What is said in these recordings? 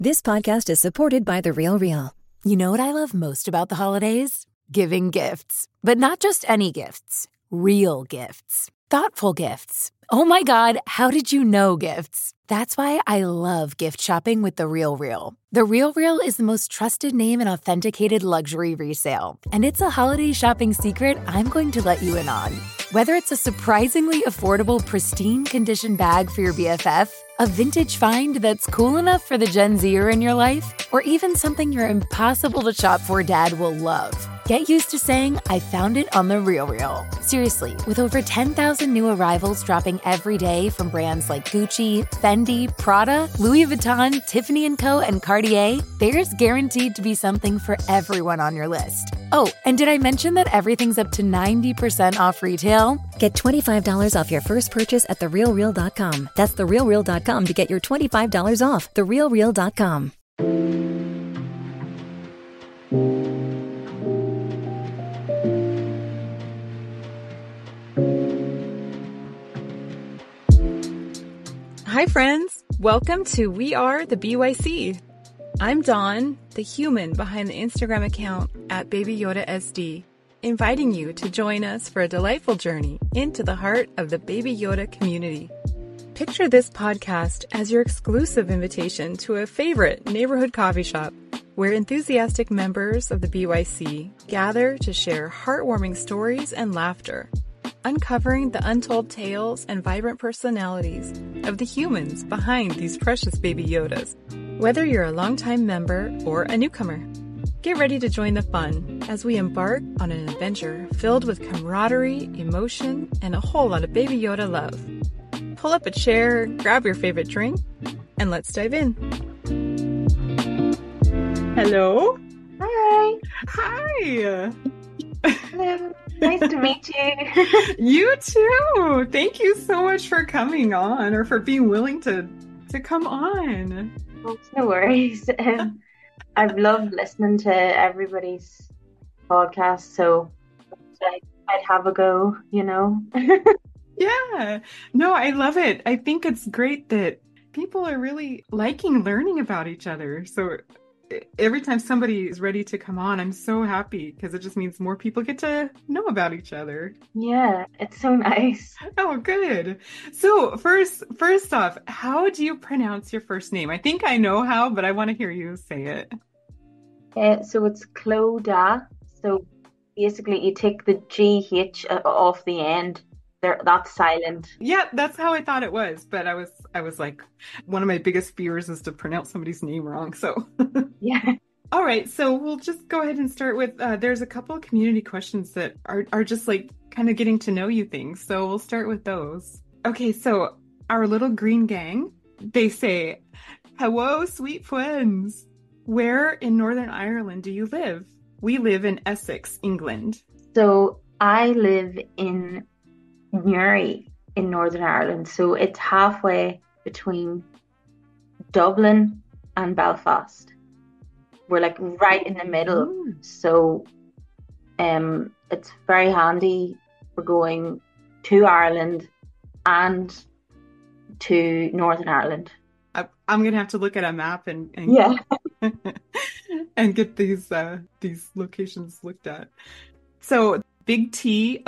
This podcast is supported by The Real Real. You know what I love most about the holidays? Giving gifts. But not just any gifts. Real gifts. Thoughtful gifts. Oh my God, how did you know gifts? That's why I love gift shopping with The Real Real. The Real Real is the most trusted name in authenticated luxury resale. And it's a holiday shopping secret I'm going to let you in on. Whether it's a surprisingly affordable, pristine condition bag for your BFF, a vintage find that's cool enough for the Gen Zer in your life, or even something your impossible to shop for dad will love. Get used to saying, I found it on The Real Real. Seriously, with over 10,000 new arrivals dropping every day from brands like Gucci, Fendi, Prada, Louis Vuitton, Tiffany & Co., and Cartier, there's guaranteed to be something for everyone on your list. Oh, and did I mention that everything's up to 90% off retail? Get $25 off your first purchase at TheRealReal.com. That's TheRealReal.com to get your $25 off. TheRealReal.com. Hi, friends. Welcome to We Are the BYC. I'm Dawn, the human behind the Instagram account at Baby Yoda SD, inviting you to join us for a delightful journey into the heart of the Baby Yoda community. Picture this podcast as your exclusive invitation to a favorite neighborhood coffee shop where enthusiastic members of the BYC gather to share heartwarming stories and laughter, uncovering the untold tales and vibrant personalities of the humans behind these precious Baby Yodas. Whether you're a longtime member or a newcomer, get ready to join the fun as we embark on an adventure filled with camaraderie, emotion, and a whole lot of Baby Yoda love. Pull up a chair, grab your favorite drink, and let's dive in. Hello. Hi. Hi. Hello. Nice to meet you. You too. Thank you so much for coming on, or for being willing to come on. Oh, no worries. I've loved listening to everybody's podcast, so I'd have a go, you know. Yeah. No, I love it. I think it's great that people are really liking learning about each other. So every time somebody is ready to come on, I'm so happy because it just means more people get to know about each other. Yeah, it's so nice. Oh, good. So first off, how do you pronounce your first name? I think I know how, but I want to hear you say it. So it's Clodagh. So basically, you take the GH off the end. That's silent. Yeah, that's how I thought it was. But I was like, one of my biggest fears is to pronounce somebody's name wrong. So Yeah. All right, so we'll just go ahead and start with, there's a couple of community questions that are just like kind of getting to know you things. So we'll start with those. Okay, so our little green gang, they say, hello, sweet friends. Where in Northern Ireland do you live? We live in Essex, England. So I live in Newry in Northern Ireland. So it's halfway between Dublin and Belfast. We're like right in the middle. Ooh. So it's very handy for going to Ireland and to Northern Ireland. I'm gonna have to look at a map and Yeah. and get these locations looked at. So Big T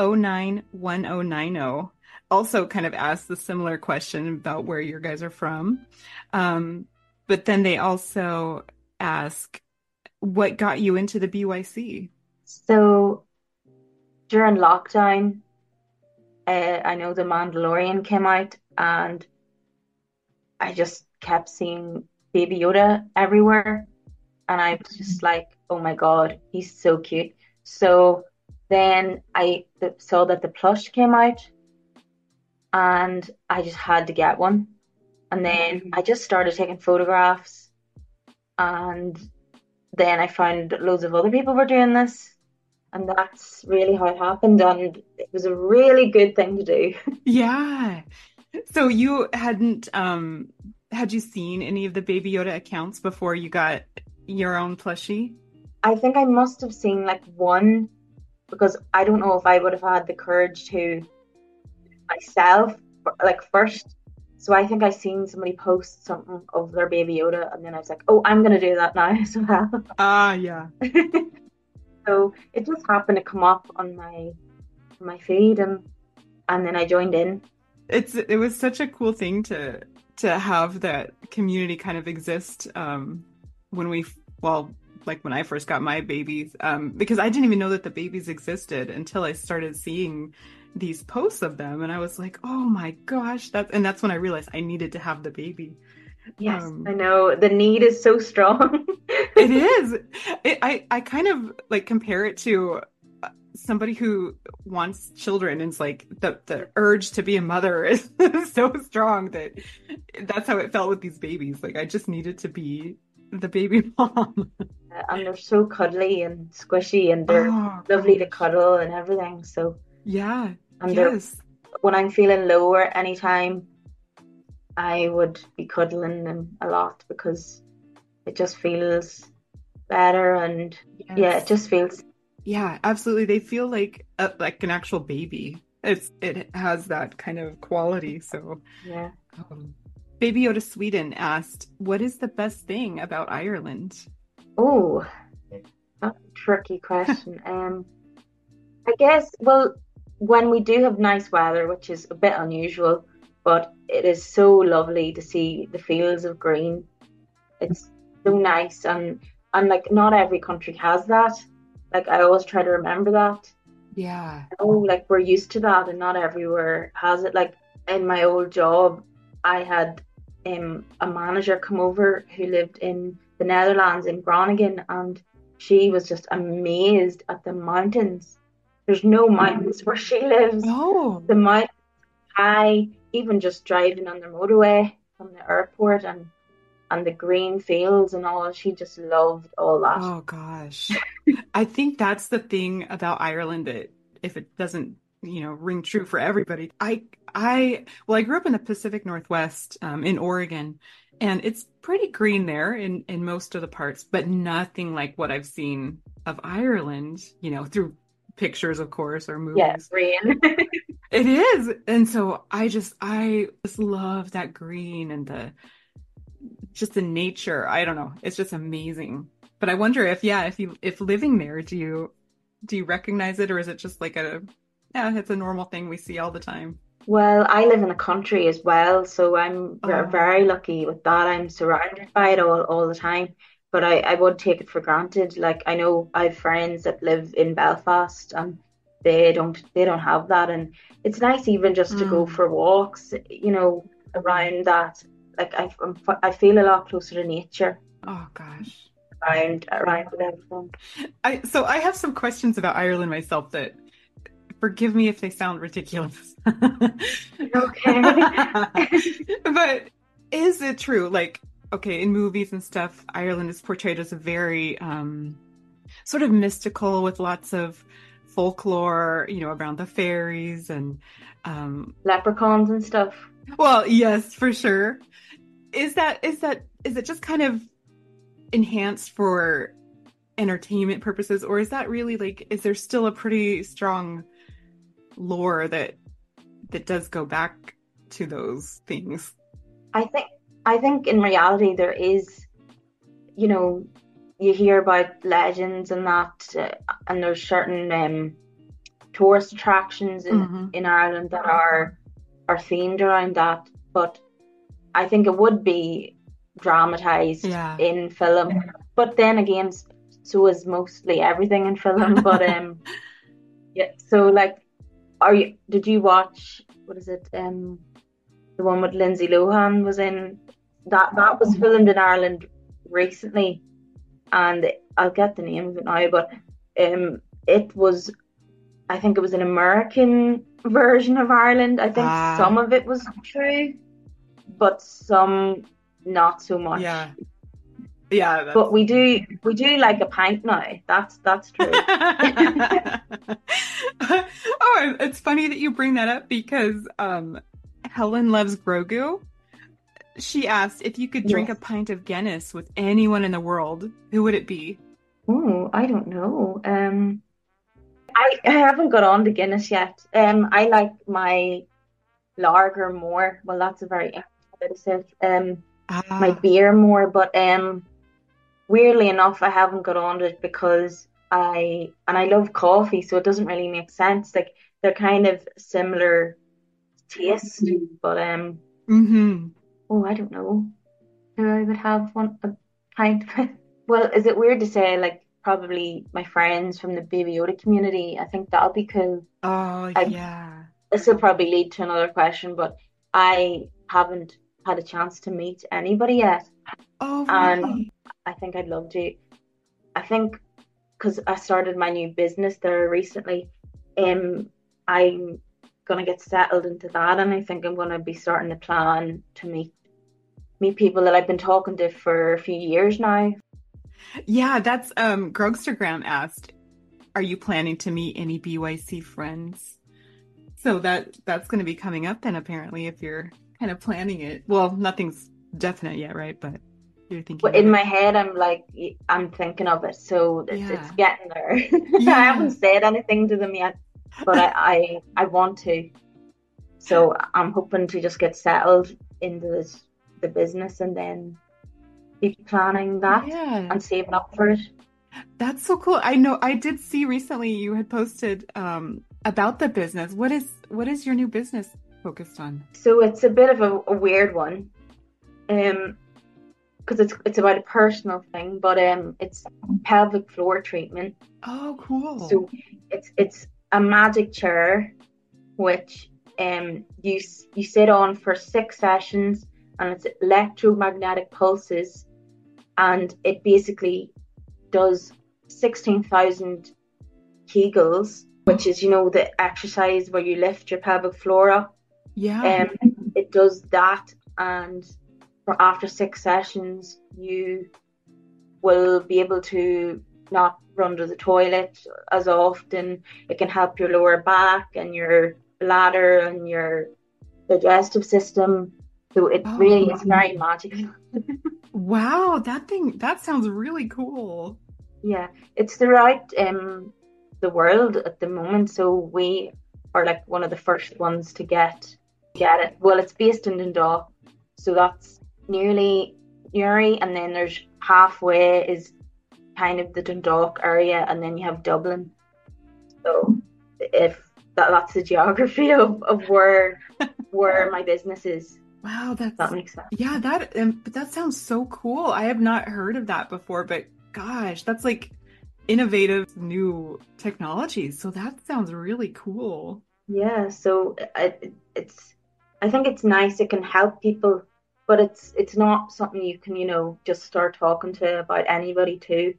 091090 also kind of asked the similar question about where you guys are from. But then they also ask, what got you into the BYC? So during lockdown, I know The Mandalorian came out, and I just kept seeing Baby Yoda everywhere. And I was just like, oh my God, he's so cute. So then I saw that the plush came out, and I just had to get one. And then I just started taking photographs, and then I found loads of other people were doing this, and that's really how it happened. And it was a really good thing to do. Yeah. So you hadn't, had you seen any of the Baby Yoda accounts before you got your own plushie? I think I must have seen like one, because I don't know if I would have had the courage to myself, like first. So I think I seen somebody post something of their Baby Yoda, and then I was like, oh, I'm gonna do that now as well. Yeah. So it just happened to come up on my feed, and then I joined in. It was such a cool thing to have that community kind of exist when we well like when I first got my babies, because I didn't even know that the babies existed until I started seeing these posts of them, and I was like, oh my gosh, that's when I realized I needed to have the baby. Yes, I know the need is so strong. It is. I kind of like compare it to somebody who wants children, and it's like the urge to be a mother is so strong that's how it felt with these babies. Like I just needed to be the baby mom. And they're so cuddly and squishy, and they're lovely to cuddle and everything. So yeah, and yes. When I'm feeling lower anytime, I would be cuddling them a lot because it just feels better, and Yes. yeah, it just feels. Yeah, absolutely. They feel like an actual baby. It has that kind of quality. So Yeah. Baby Yoda Sweden asked, "What is the best thing about Ireland?" Oh, that's a tricky question. I guess, well, when we do have nice weather, which is a bit unusual, but it is so lovely to see the fields of green. It's so nice, and like not every country has that. Like I always try to remember that. Yeah. Oh, like we're used to that, and not everywhere has it. Like in my old job, I had a manager come over who lived in the Netherlands in Groningen, and she was just amazed at the mountains. There's no mountains where she lives. Oh. The mountains high, even just driving on the motorway from the airport, and the green fields and all. She just loved all that. Oh gosh. I think that's the thing about Ireland that if it doesn't, ring true for everybody. I grew up in the Pacific Northwest, in Oregon, and it's pretty green there in most of the parts, but nothing like what I've seen of Ireland, through pictures, of course, or Yeah, movies. green. It is. And so I just love that green and just the nature. I don't know. It's just amazing. But I wonder if living there, do you recognize it, or is it just like it's a normal thing we see all the time? Well, I live in a country as well, so I'm Oh, very lucky with that. I'm surrounded by it all the time, but I would take it for granted. Like I know I have friends that live in Belfast, and they don't have that, and it's nice even just to go mm. for walks, around that. Like I feel a lot closer to nature Oh gosh. around everything. So I have some questions about Ireland myself that forgive me if they sound ridiculous. Okay. But is it true? Like, okay, in movies and stuff, Ireland is portrayed as a very sort of mystical with lots of folklore, around the fairies and Leprechauns and stuff. well, yes, for sure. Is it just kind of enhanced for entertainment purposes, or is that really like is there still a pretty strong lore that does go back to those things? I think I think in reality there is, you know, you hear about legends and that, and there's certain tourist attractions in Hmm. in Ireland that are themed around that. But I think it would be dramatized Yeah. in film. But then again, so is mostly everything in film. But yeah. So like, did you watch, what is it? The one with Lindsay Lohan was in, that was filmed in Ireland recently, and I'll get the name of it now, but it was, I think it was an American version of Ireland. I think some Ah, of it was true, but some not so much. yeah. Yeah, But that's we do like a pint now. That's true. Oh, it's funny that you bring that up because Helen Loves Grogu. She asked if you could drink Yes. a pint of Guinness with anyone in the world, who would it be? Oh, I don't know. I haven't got on to Guinness yet. I like my lager more. Well, that's a very English notice it. My Ah, beer more, but weirdly enough, I haven't got on it because I love coffee, so it doesn't really make sense. Like they're kind of similar taste, but mm-hmm. oh, I don't know. Who I would have one a pint with. Well, is it weird to say like probably my friends from the Baby Yoda community? I think that'll be cool. Oh, I yeah. This will probably lead to another question, but I haven't had a chance to meet anybody yet, Oh, and really? I think I'd love to. I think because I started my new business there recently, I'm gonna get settled into that, and I think I'm gonna be starting to plan to meet people that I've been talking to for a few years now. Yeah, that's Grogstergram asked, are you planning to meet any BYC friends? So that's going to be coming up then apparently if you're kind of planning it. Well, nothing's definite yet, right? But you're thinking But of in it. my head, I'm thinking of it, so it's Yeah. getting there. I haven't Yeah. said anything to them yet, but I want to. So I'm hoping to just get settled into the business and then be planning that Yeah. and saving up for it. That's so cool. I know I did see recently you had posted about the business. What is your new business focused on? So it's a bit of a weird one, um, because it's about a personal thing, but it's pelvic floor treatment. Oh, cool. So it's a magic chair which you sit on for 6 sessions, and it's electromagnetic pulses, and it basically does 16,000 Kegels, which is the exercise where you lift your pelvic floor up. Yeah. Um, it does that, and for after 6 sessions, you will be able to not run to the toilet as often. It can help your lower back and your bladder and your digestive system. So it Oh, really is very magical. wow. That sounds really cool. Yeah, it's throughout the world at the moment. So we are like one of the first ones to get it. Well, it's based in Dundalk, so that's nearly Newry, and then there's halfway is kind of the Dundalk area, and then you have Dublin. So if that's the geography of where my business is, Wow, if that makes sense. yeah, but that sounds so cool. I have not heard of that before, but gosh, that's like innovative new technology. So that sounds really cool. Yeah, so it's I think it's nice. It can help people, but it's not something you can just start talking to about anybody too.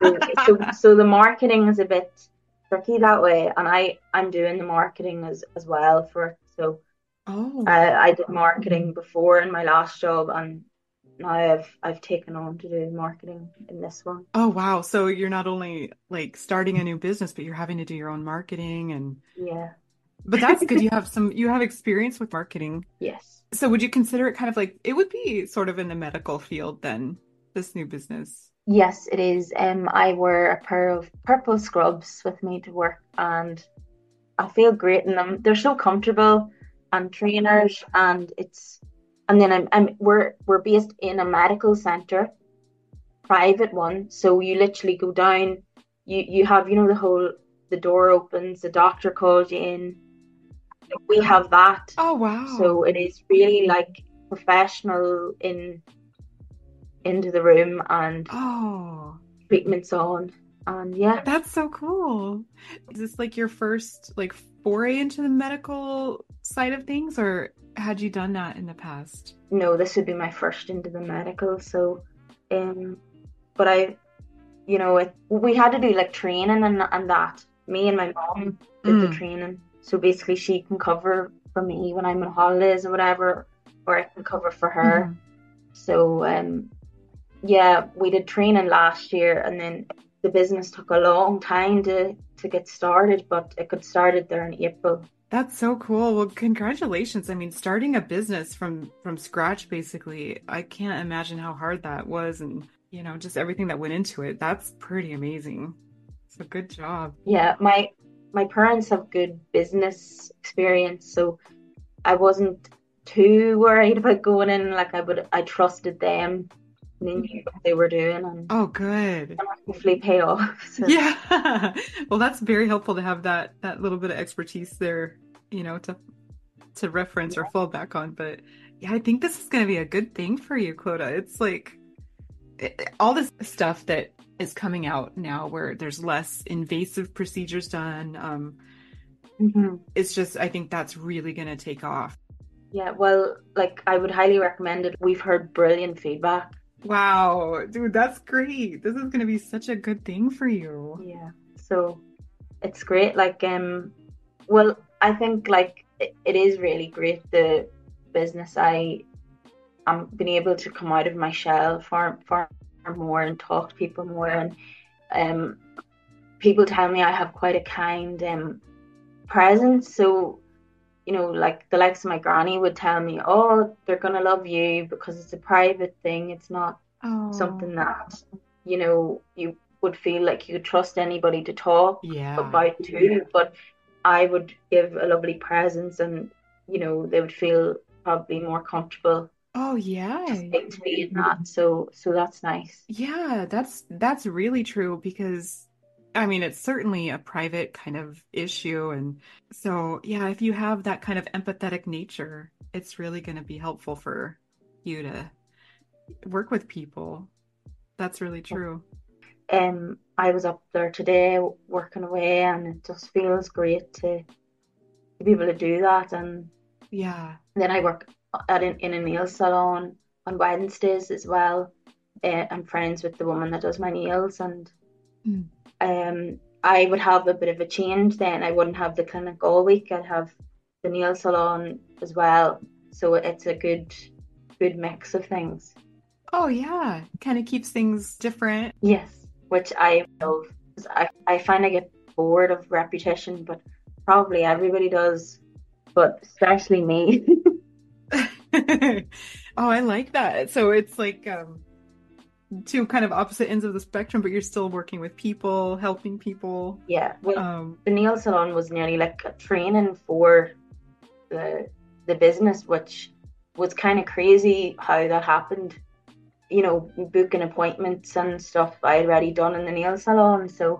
So the marketing is a bit tricky that way, and I'm doing the marketing as well for it. So Oh, I did marketing before in my last job, and now I've taken on to do marketing in this one. oh wow. So you're not only like starting a new business, but you're having to do your own marketing and Yeah. but that's good. You have experience with marketing. Yes. So would you consider it kind of like it would be sort of in the medical field then, this new business? Yes, it is. I wear a pair of purple scrubs with me to work, and I feel great in them. They're so comfortable, and trainers, and then we're based in a medical center, private one. So you literally go down, you have the door opens, the doctor calls you in. We have that, Oh so wow. it is really like professional into the room, and Oh. treatments on, and yeah. That's so cool. Is this like your first like foray into the medical side of things, or had you done that in the past? No, this would be my first into the medical. So, um, but we had to do like training and that. Me and my mom did the Mm. training. So basically, she can cover for me when I'm on holidays or whatever, or I can cover for her. Hmm. So, yeah, we did training last year, and then the business took a long time to get started, but it got started there in April. That's so cool. Well, congratulations. I mean, starting a business from scratch basically, I can't imagine how hard that was and, just everything that went into it. That's pretty amazing. So good job. Yeah, my parents have good business experience, so I wasn't too worried about going in. Like I trusted them, and they knew what they were doing, and Oh, good. hopefully pay off. So Yeah. Well, that's very helpful to have that little bit of expertise there, to reference or fall back on. But yeah, I think this is going to be a good thing for you, Clodagh. It's like all this stuff that is coming out now where there's less invasive procedures done. mhm. It's just, I think that's really going to take off. Yeah, well, like I would highly recommend it. We've heard brilliant feedback. Wow, dude, that's great. This is going to be such a good thing for you. Yeah, so it's great. Like, well, I think like it is really great the business. I'm being able to come out of my shell far more and talk to people more, and um, people tell me I have quite a kind presence. So like the likes of my granny would tell me, oh, they're gonna love you because it's a private thing. It's not Oh, something that you would feel like you could trust anybody to talk yeah. about to. But I would give a lovely presence, and they would feel probably more comfortable Oh, yeah. speaking to me in that. So that's nice. Yeah, that's really true because I mean it's certainly a private kind of issue and so yeah, if you have that kind of empathetic nature, it's really going to be helpful for you to work with people. That's really true. I was up there today working away, and it just feels great to be able to do that. And Yeah. then I work in a nail salon on Wednesdays as well. I'm friends with the woman that does my nails, and Mm. I would have a bit of a change then. I wouldn't have the clinic all week. I'd have the nail salon as well. So it's a good mix of things. Oh yeah, kind of keeps things different. Yes, which I love. 'Cause I find I get bored of repetition, but probably everybody does, but especially me. Oh, I like that. So it's like two kind of opposite ends of the spectrum, but you're still working with people, helping people. Yeah, well, Um, the nail salon was nearly like a training for the business, which was kind of crazy how that happened. Booking appointments and stuff I had already done in the nail salon, so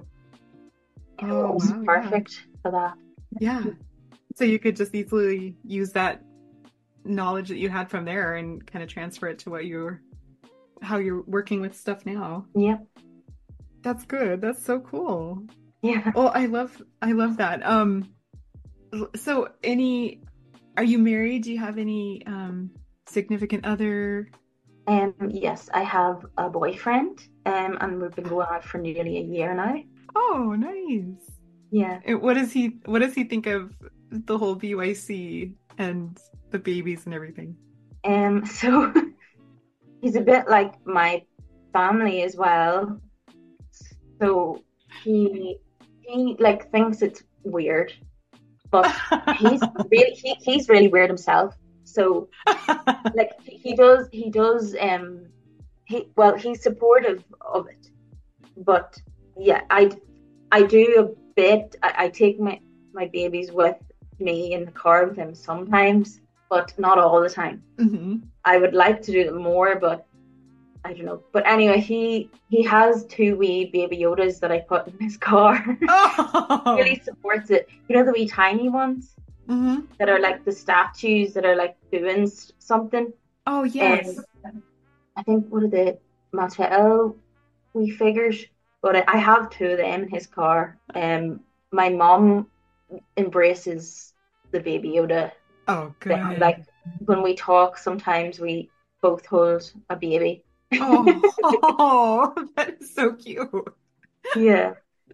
it oh was wow, yeah. perfect for that. Yeah. So you could just easily use that knowledge that you had from there and kind of transfer it to how you're working with stuff now. Yep. That's good. That's so cool. Yeah. Well, I love that. So are you married? Do you have any significant other? Yes, I have a boyfriend, and we've been going out for nearly a year now. Oh, nice. Yeah. And what does he think of the whole BYC and the babies and everything? So he's a bit like my family as well. So he like thinks it's weird, but he's really weird himself. So like he does he's supportive of it, but yeah, I do a bit. I take my babies with me in the car with him sometimes, but not all the time. Hmm. I would like to do them more, but I don't know. But anyway, he has two wee baby Yodas that I put in his car. Oh. Really supports it. The wee tiny ones Hmm. that are like the statues that are like doing something. Oh, Um, yes. I think what are the Mattel wee figures? But I have two of them in his car. My mom embraces the baby Yoda Oh, thing. good. Like when we talk, sometimes we both hold a baby. Oh, that is so cute. Yeah.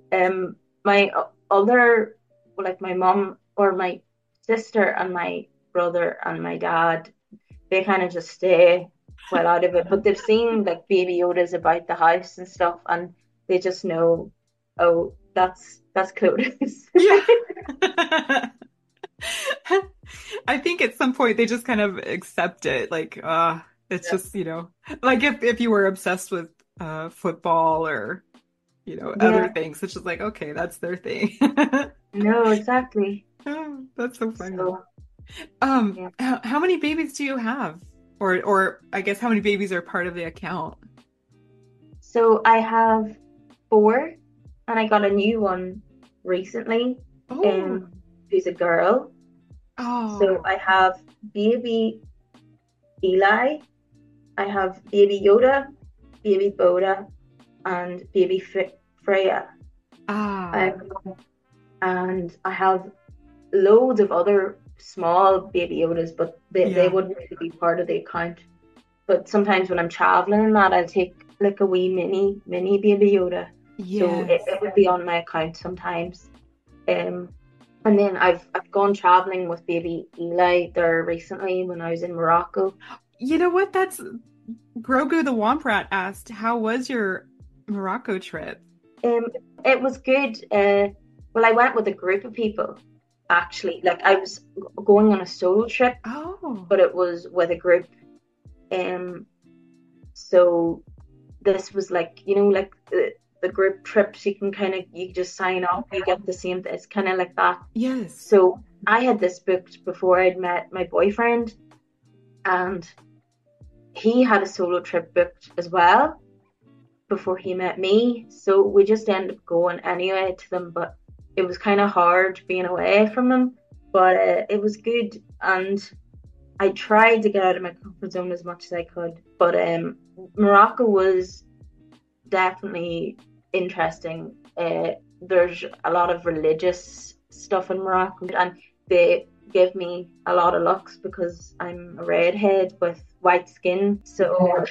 My other, like my mom or my sister and my brother and my dad, they kind of just stay well out of it. But they've seen like baby Yodas about the house and stuff, and they just know, oh, that's Clovis. Yeah. I think at some point they just kind of accept it. Like, it's Yeah. just, like if you were obsessed with football or, other Yeah. things, it's just like, okay, that's their thing. No, exactly. Oh, that's so funny. So. Yeah. How many babies do you have? Or I guess how many babies are part of the account? So I have four, and I got a new one recently, Oh, who's a girl. So oh, I have baby Eli, I have baby Yoda, baby Boda, and baby Freya. ah, Um, and I have loads of other small baby Yodas, but they yeah, wouldn't really be part of the account. But sometimes when I'm traveling and that, I'll take like a wee mini baby Yoda. So yes. it would be on my account sometimes. Um, and then I've gone traveling with baby Eli there recently when I was in Morocco. You know what? That's Grogu the Womp Rat asked, "How was your Morocco trip?" Um, it was good. Well, I went with a group of people actually. Like I was going on a solo trip, Oh, but it was with a group. Um, so this was like like the group trips you can kind of you just sign up, you get the same. It's kind of like that. yes. So I had this booked before I'd met my boyfriend, and he had a solo trip booked as well before he met me. So we just ended up going anyway to them, but it was kind of hard being away from them. But it was good, and I tried to get out of my comfort zone as much as I could. But Morocco was definitely interesting. There's a lot of religious stuff in Morocco, and they give me a lot of looks because I'm a redhead with white skin. So,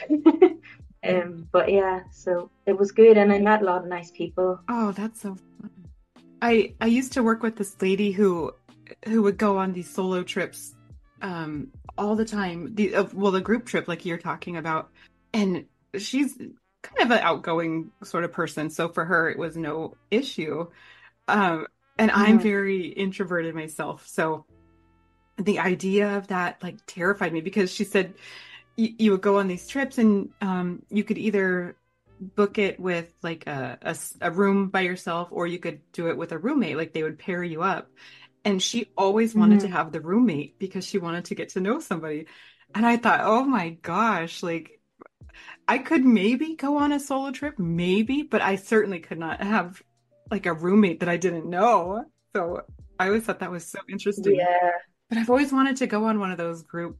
but yeah, so it was good, and I met a lot of nice people. Oh, that's so fun. I used to work with this lady who would go on these solo trips all the time. The group trip like you're talking about. And she's kind of an outgoing sort of person, so for her it was no issue. And I'm Mhm. very introverted myself, so the idea of that like terrified me because she said you would go on these trips and you could either book it with like a room by yourself or you could do it with a roommate, like they would pair you up. And she always wanted to Mhm. have the roommate because she wanted to get to know somebody. And I thought, oh my gosh, like I could maybe go on a solo trip, maybe, but I certainly could not have like a roommate that I didn't know. So I always thought that was so interesting. Yeah, But I've always wanted to go on one of those group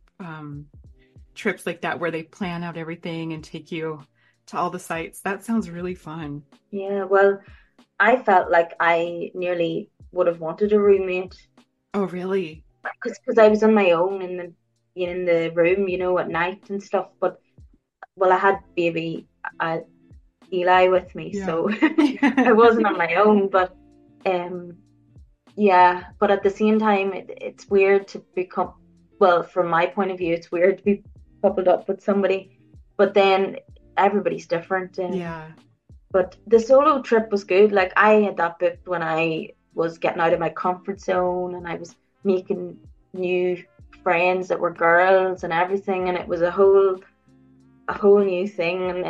trips like that where they plan out everything and take you to all the sites. That sounds really fun. yeah. Well, I felt like I nearly would have wanted a roommate Oh, really? because I was on my own in the room, at night and stuff. But well, I had baby uh, Eli with me, Yeah. so I wasn't on my own. But um, yeah. But at the same time, it's weird to become. Well, from my point of view, it's weird to be coupled up with somebody. But then everybody's different. Yeah. But the solo trip was good. Like I had that booked when I was getting out of my comfort zone and I was making new friends that were girls and everything, and it was a whole new thing, and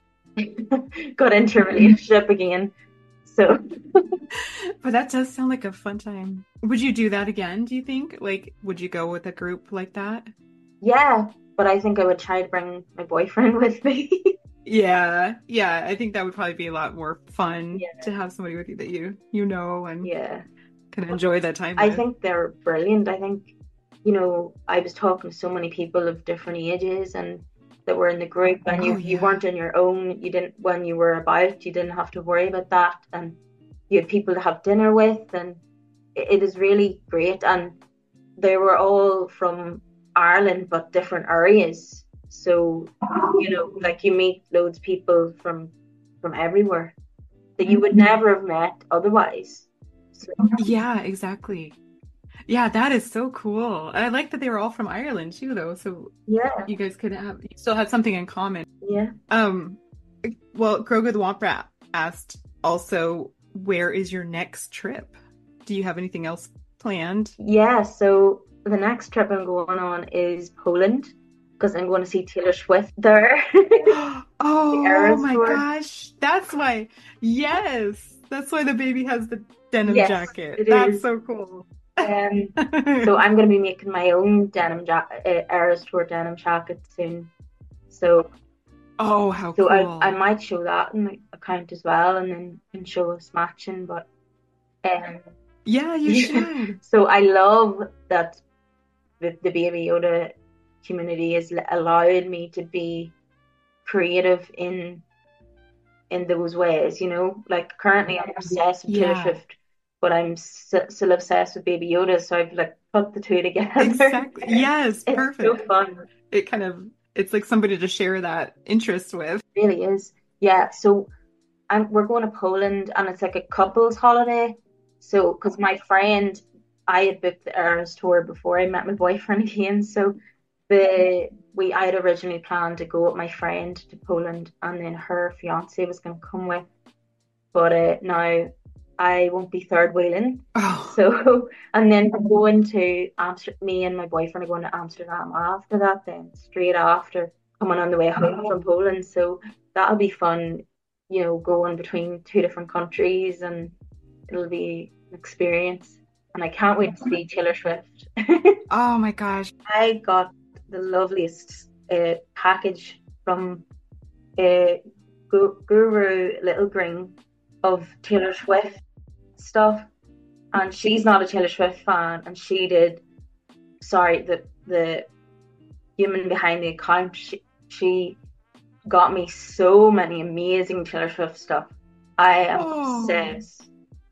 then got into a relationship again. So But that does sound like a fun time. Would you do that again, do you think? Like, would you go with a group like that? yeah, but I think I would try to bring my boyfriend with me. Yeah. Yeah. I think that would probably be a lot more fun Yeah, to have somebody with you that you know and yeah. can enjoy that time I with. think they're brilliant. I think, I was talking to so many people of different ages and that were in the group, and Oh, you yeah. weren't on your own. You didn't when you were about, you didn't have to worry about that, and you had people to have dinner with, and it is really great. And they were all from Ireland, but different areas. So, like you meet loads of people from everywhere that you would never have met otherwise. So, Yeah, exactly. Yeah, that is so cool. I like that they were all from Ireland too, though. So yeah, you guys could have you still have something in common. yeah. Um, well, Grogu the Womp Rat asked also, where is your next trip? Do you have anything else planned? Yeah, so the next trip I'm going on is Poland because I'm going to see Taylor Swift there, the Oh Eras my tour. gosh, that's why. Yes, that's why the baby has the denim Yes, jacket. it That's is. so cool. So I'm going to be making my own Eras Tour denim jacket soon. So Oh, how so cool. I might show that in my account as well, and then can show us matching. But um, Yeah, you yeah. should. So I love that the Baby Yoda community has allowed me to be creative in those ways, you know. Like currently I'm obsessed with Taylor Yeah, Swift, but I'm still obsessed with Baby Yoda, so I've like put the two together. exactly. Yes, It's so perfect. fun. It kind of, it's like somebody to share that interest with. It really is. Yeah, so we're going to Poland and it's like a couples holiday. So, because my friend, I had booked the Eras tour before I met my boyfriend again. So I had originally planned to go with my friend to Poland and then her fiance was going to come with. But now I won't be third wheeling. Oh, So, and then we're going to Amsterdam, me and my boyfriend are going to Amsterdam after that, then straight after coming on the way home from Poland. So that'll be fun, you know, going between two different countries and it'll be an experience. And I can't wait to see Taylor Swift. oh my gosh. I got the loveliest package from uh, Guru Little Green of Taylor Swift stuff, and she's not a Taylor Swift fan, and she did. Sorry, the human behind the account, she got me so many amazing Taylor Swift stuff. I am obsessed.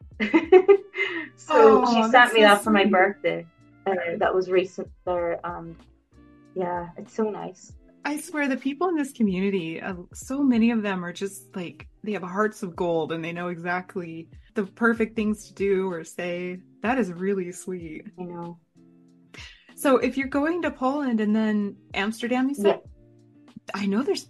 So she Oh, sent that's me so that for my sweet. birthday. That was recent there, and yeah, it's so nice. I swear the people in this community, so many of them are just like, they have hearts of gold and they know exactly the perfect things to do or say. That is really sweet. You know, So if you're going to Poland and then Amsterdam, you yeah. said? I know there's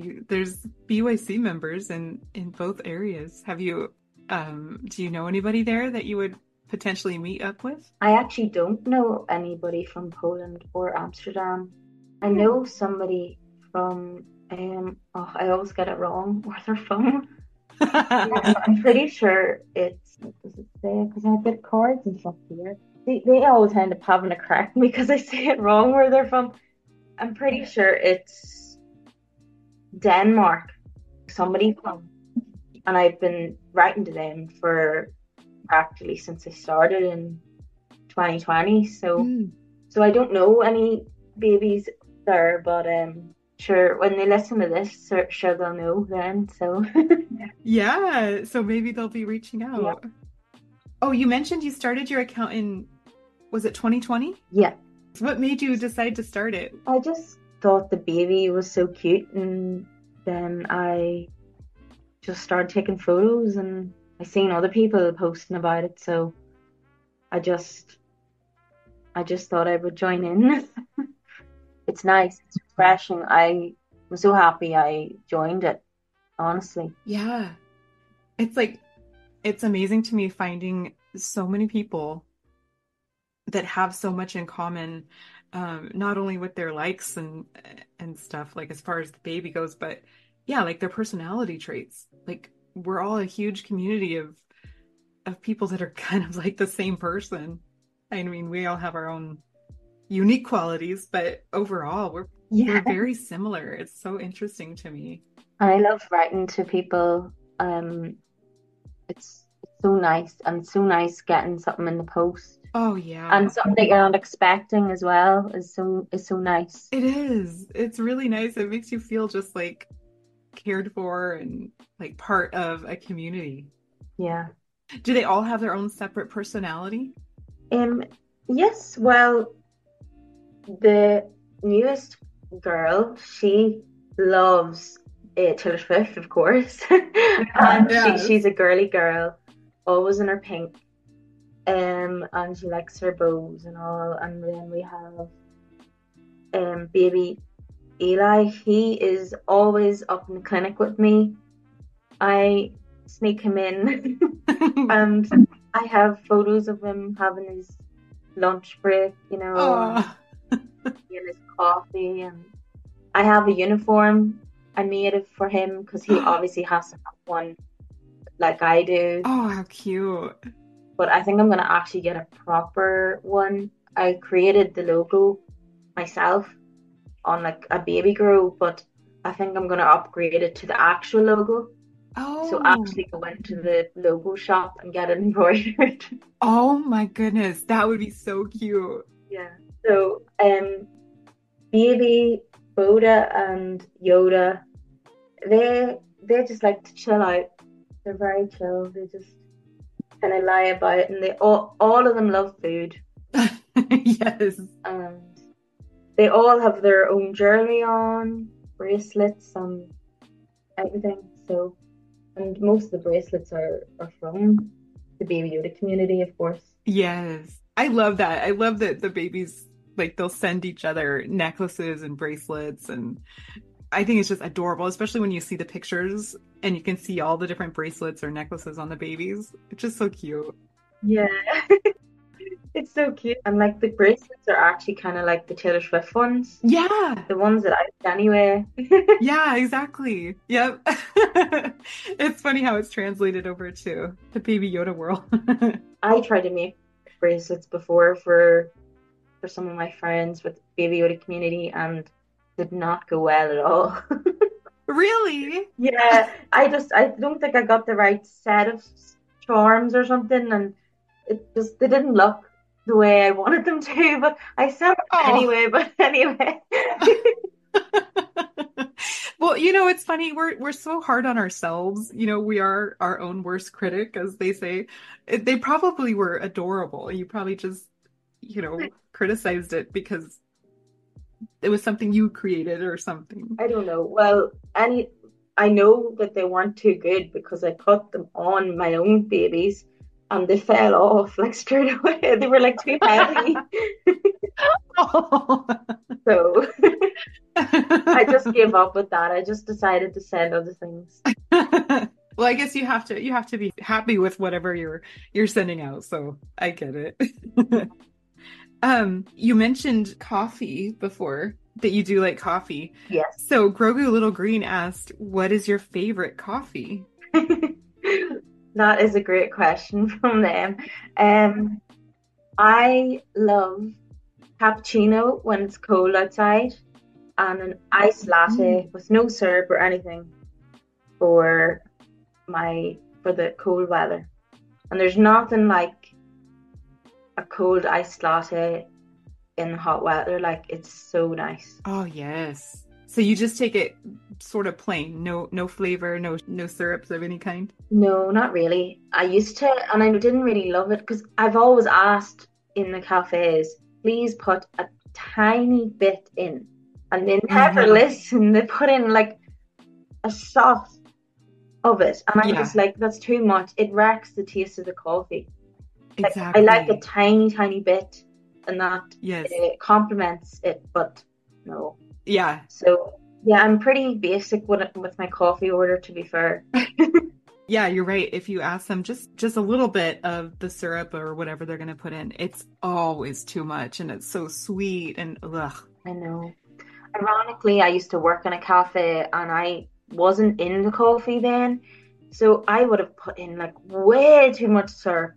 BYC members in both areas. Do you know anybody there that you would potentially meet up with? I actually don't know anybody from Poland or Amsterdam. I know somebody from oh, I always get it wrong where they're from. I'm pretty sure does it say? Because I get cards and stuff here. They always end up having to correct me because I say it wrong where they're from. I'm pretty sure it's Denmark. Somebody from, and I've been writing to them for practically since I started in 2020. So I don't know any babies there, but sure when they listen to this, sure they'll know then. So Yeah, so maybe they'll be reaching yeah, out. Oh, you mentioned you started your account was it 2020? yeah. What made you decide to start it? I just thought the baby was so cute, and then I just started taking photos, and I seen other people posting about it, so I just thought I would join in. It's nice, it's refreshing. I was so happy I joined it, honestly. Yeah. It's like, it's amazing to me finding so many people that have so much in common, not only with their likes and stuff, like as far as the baby goes, but yeah, like their personality traits. Like we're all a huge community of people that are kind of like the same person. I mean, we all have our own unique qualities, but overall we're Yeah. very similar. It's so interesting to me. I love writing to people. It's so nice, and so nice getting something in the post. Oh yeah. And something that you're not expecting as well is so nice. It is. It's really nice. It makes you feel just like cared for and like part of a community. Yeah. Do they all have their own separate personality? Um, yes, well, the newest girl, she loves Taylor Swift, of course. And Yes. she's a girly girl, always in her pink. And she likes her bows and all. And then we have baby Eli. He is always up in the clinic with me. I sneak him in and I have photos of him having his lunch break, you know, and Oh, getting his coffee. And I have a uniform I made it for him because he obviously has to have one like I do. oh, how cute. but I think I'm gonna actually get a proper one. I created the logo myself on like a baby grow, but I think I'm gonna upgrade it to the actual logo. So Oh, actually go into the logo shop and get it embroidered. oh my goodness, that would be so cute. Yeah. So baby Boda and Yoda, they just like to chill out. They're very chill. They just kind of lie about, and they all of them love food, Yes. and they all have their own jewelry on, bracelets and everything. So, and most of the bracelets are from the Baby Yoda community, of course. Yes. I love that. I love that the babies like they'll send each other necklaces and bracelets and I think it's just adorable, especially when you see the pictures and you can see all the different bracelets or necklaces on the babies. It's just so cute. Yeah, it's so cute. And like the bracelets are actually kind of like the Taylor Swift ones, Yeah. the ones that I did anyway. Yeah, exactly. Yep. It's funny how it's translated over to the Baby Yoda world. I tried to make bracelets before for some of my friends with Baby Yoda community and did not go well at all. Really? Yeah, I don't think I got the right set of charms or something, and they didn't look the way I wanted them to, but I sent them Oh. anyway. But anyway, Well, it's funny. We're so hard on ourselves. We are our own worst critic, as they say. They probably were adorable. You probably just, criticized it because it was something you created or something. I don't know. Well, I know that they weren't too good because I put them on my own babies and they fell off like straight away. They were like too heavy. Oh. So I just gave up with that. I just decided to send other things. Well, I guess you have to be happy with whatever you're sending out, so I get it. You mentioned coffee before, that you do like coffee. Yes. So Grogu Little Green asked, "What is your favorite coffee?" That is a great question from them. Um, I love cappuccino when it's cold outside and an iced Mm. latte with no syrup or anything for for the cold weather. And there's nothing like a cold iced latte in hot weather. Like it's so nice. Oh, yes. So you just take it sort of plain, no flavor, no syrups of any kind. No, not really. I used to, and I didn't really love it because I've always asked in the cafes, please put a tiny bit in. And they never Hmm. listen. They put in like a shot of it. And I'm just Yeah, like, that's too much. It wrecks the taste of the coffee. Like, I like a exactly. tiny, tiny bit, and that Yes. complements it, but no. Yeah. So, yeah, I'm pretty basic with my coffee order, to be fair. Yeah, you're right. If you ask them just a little bit of the syrup or whatever they're going to put in, it's always too much and it's so sweet and ugh. I know. Ironically, I used to work in a cafe and I wasn't in the coffee then. So I would have put in like way too much syrup.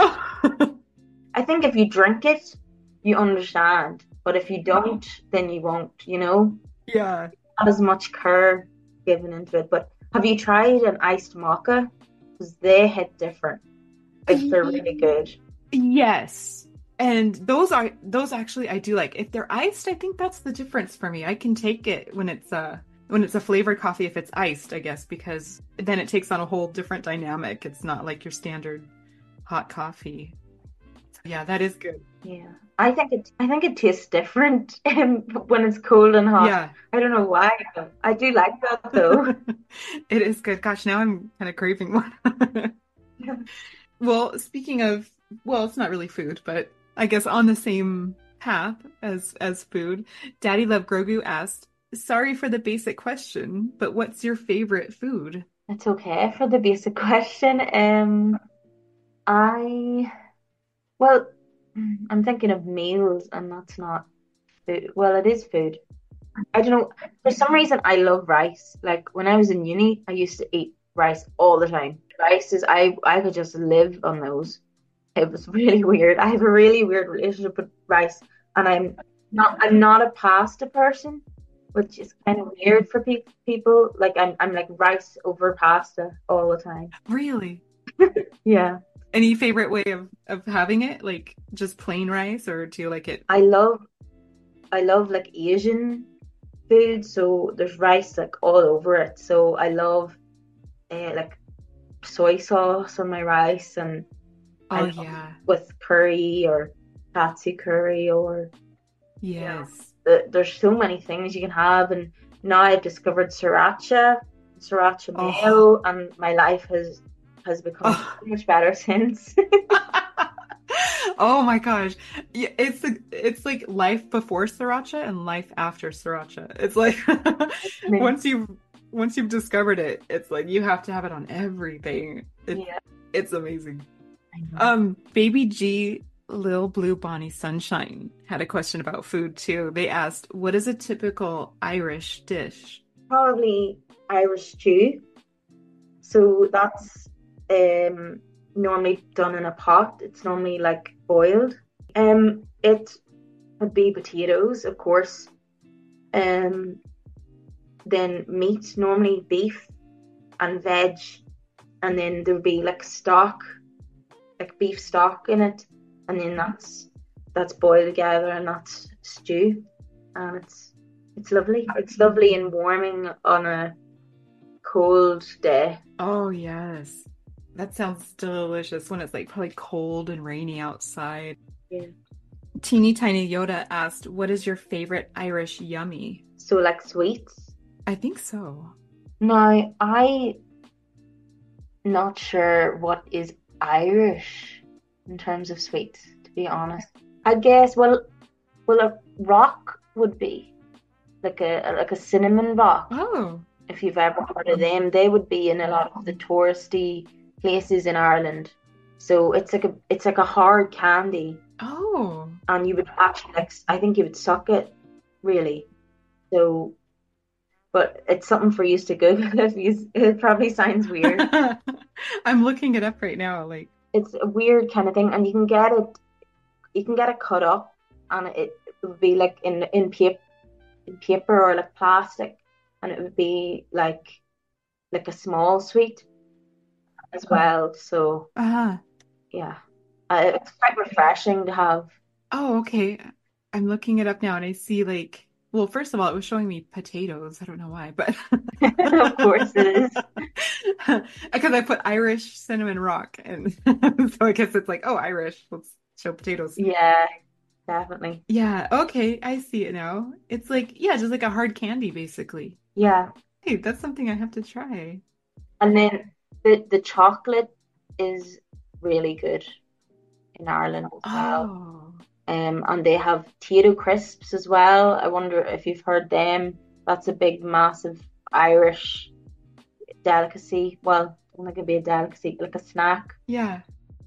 I think if you drink it, you understand. But if you don't, then you won't, you know? Yeah. Not as much care given into it. But have you tried an iced mocha? Because they hit different. Like they're really good. Yes. And those actually I do like. If they're iced, I think that's the difference for me. I can take it when it's a flavored coffee if it's iced, I guess, because then it takes on a whole different dynamic. It's not like your standard hot coffee. So yeah, that is good. Yeah. I think it tastes different when it's cold and hot. Yeah. I don't know why, but I do like that though. It is good. Gosh, now I'm kind of craving one. Well, speaking of, well, it's not really food, but I guess on the same path as food, Daddy Love Grogu asked, "Sorry for the basic question, but what's your favorite food?" It's okay for the basic question. I well, I'm thinking of meals, and that's not food. Well, it is food. I don't know. For some reason, I love rice. Like when I was in uni, I used to eat rice all the time. Rice is I could just live on those. It was really weird. I have a really weird relationship with rice, and I'm not a pasta person, which is kind of weird for people. Like I'm like rice over pasta all the time. Really? Yeah. Any favorite way of having it? Like just plain rice, or do you like it? I love like Asian food, so there's rice like all over it. So I love like soy sauce on my rice, and I Oh love yeah. with curry or katsu curry or Yes. there's so many things you can have, and now I've discovered sriracha Oh. mayo, and my life has become Oh. so much better since. Oh my gosh. Yeah, it's like life before sriracha and life after sriracha. It's like once you've discovered it, it's like you have to have it on everything. Yeah, It's amazing. I know. Baby G Lil Blue Bonnie Sunshine had a question about food too. They asked, what is a typical Irish dish? Probably Irish stew. So that's normally done in a pot. It's normally like boiled. It would be potatoes, of course. Um, then meat, normally beef and veg, and then there would be like stock, like beef stock in it, and then that's boiled together, and that's stew, and it's lovely. It's lovely and warming on a cold day. Oh, yes. That sounds delicious when it's like probably cold and rainy outside. Yeah. Teeny Tiny Yoda asked, what is your favorite Irish yummy? So like sweets. I think so. Now I not sure what is Irish in terms of sweets, to be honest. I guess well a rock would be like a cinnamon rock. Oh, If you've ever heard of them, they would be in a lot of the touristy places in Ireland. So it's like a hard candy, oh. and you would actually like I think you would suck it really. So, but it's something for you to Google if you. It probably sounds weird. I'm looking it up right now. Like, It's a weird kind of thing, and you can get it cut up, and it would be like in paper or like plastic, and it would be like a small sweet as well. So uh yeah, it's quite refreshing to have. oh, okay. I'm looking it up now and I see like, well, first of all, it was showing me potatoes. I don't know why, but Of course it is. because I put Irish cinnamon rock and so I guess it's like, oh, Irish. Let's show potatoes. Yeah, definitely. Yeah, okay, I see it now. It's like, yeah, just like a hard candy, basically. Yeah, Hey, that's something I have to try. and then the chocolate is really good in Ireland as well. Oh, And they have Tito crisps as well. I wonder if you've heard them. That's a big, massive Irish delicacy. Well, I don't think it'd be a delicacy, like a snack. yeah.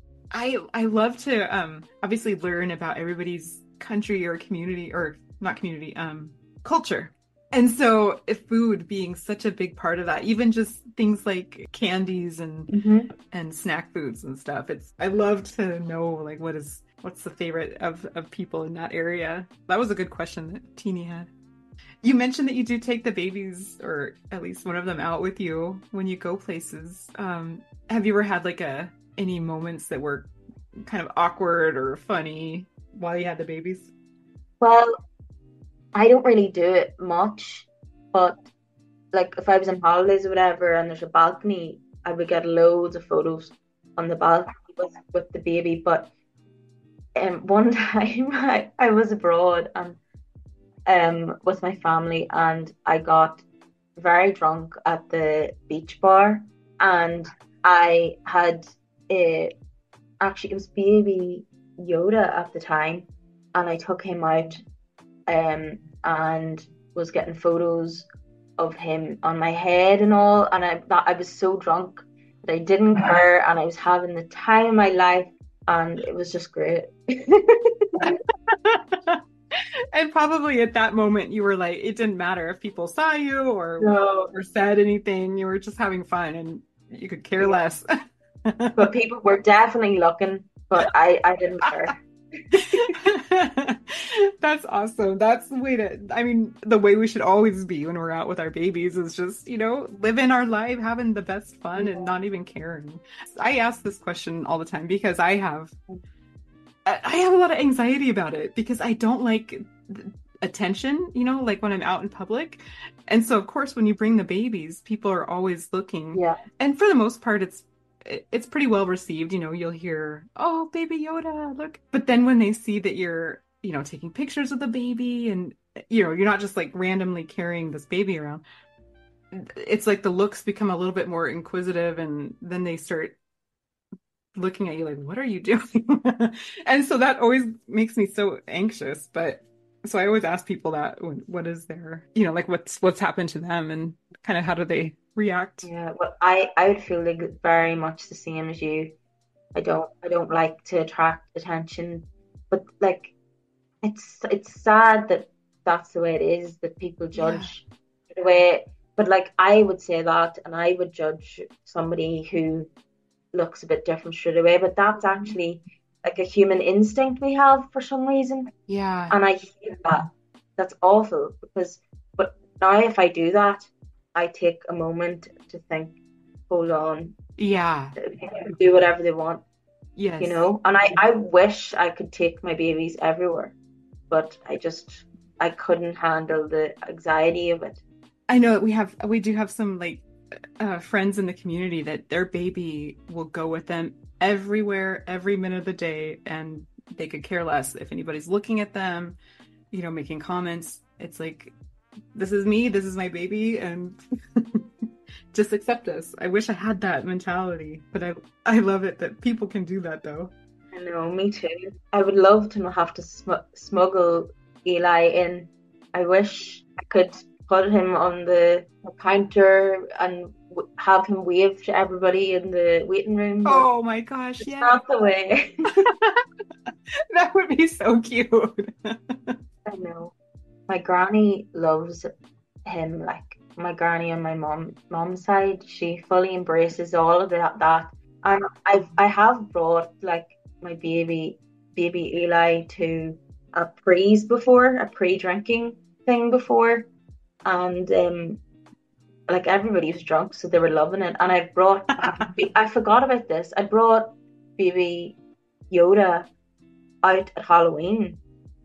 I love to obviously learn about everybody's country or community or not community culture. And so if food being such a big part of that, even just things like candies Hmm. and snack foods and stuff, it's I love to know like what's the favorite of people in that area. That was a good question that Teeny had. You mentioned that you do take the babies or at least one of them out with you when you go places. Have you ever had like a any moments that were kind of awkward or funny while you had the babies? Well, I don't really do it much, but like if I was on holidays or whatever and there's a balcony, I would get loads of photos on the balcony with the baby. But one time I was abroad and with my family, and I got very drunk at the beach bar, and I had uh, actually it was baby Yoda at the time, and I took him out and was getting photos of him on my head and all, and I was so drunk that I didn't care, and I was having the time of my life, and it was just great. And probably at that moment you were like, it didn't matter if people saw you So or said anything, you were just having fun and you could care less. but people were definitely looking, but I didn't care. That's awesome. That's the way to, I mean, the way we should always be when we're out with our babies is just, living our life, having the best fun and not even caring. I ask this question all the time because I have a lot of anxiety about it because I don't like attention, like when I'm out in public. And so, of course, when you bring the babies, people are always looking. Yeah. And for the most part, it's pretty well received. You'll hear, "Oh, baby Yoda, look." But then when they see that you're, taking pictures of the baby and, you're not just like randomly carrying this baby around, it's like the looks become a little bit more inquisitive and then they start looking at you like, "What are you doing?" And so that always makes me so anxious. But so I always ask people that what is their, like what's happened to them and kind of how do they react? Yeah, well, I would feel like very much the same as you. I don't like to attract attention, but like it's sad that that's the way it is, that people judge the way. But like I would say that, and I would judge somebody who looks a bit different straight away. But that's actually like a human instinct we have for some reason. Yeah. And I hate that. That's awful but now if I do that, I take a moment to think, hold on. Yeah. People can do whatever they want. Yes. And I wish I could take my babies everywhere, but I couldn't handle the anxiety of it. I know we do have some like friends in the community that their baby will go with them everywhere, every minute of the day, and they could care less if anybody's looking at them, making comments. It's like, this is me, this is my baby, and just accept us. I wish I had that mentality, but I love it that people can do that though. I know, me too. I would love to not have to smuggle Eli in. I wish I could put him on the counter and have him wave to everybody in the waiting room. Oh my gosh, it's not the way. That would be so cute. I know. My granny loves him. Like my granny on my mom's side, she fully embraces all of that. And I have brought like my baby Eli to a pre-drinking thing before, and like everybody was drunk, so they were loving it. And I forgot about this. I brought baby Yoda out at Halloween.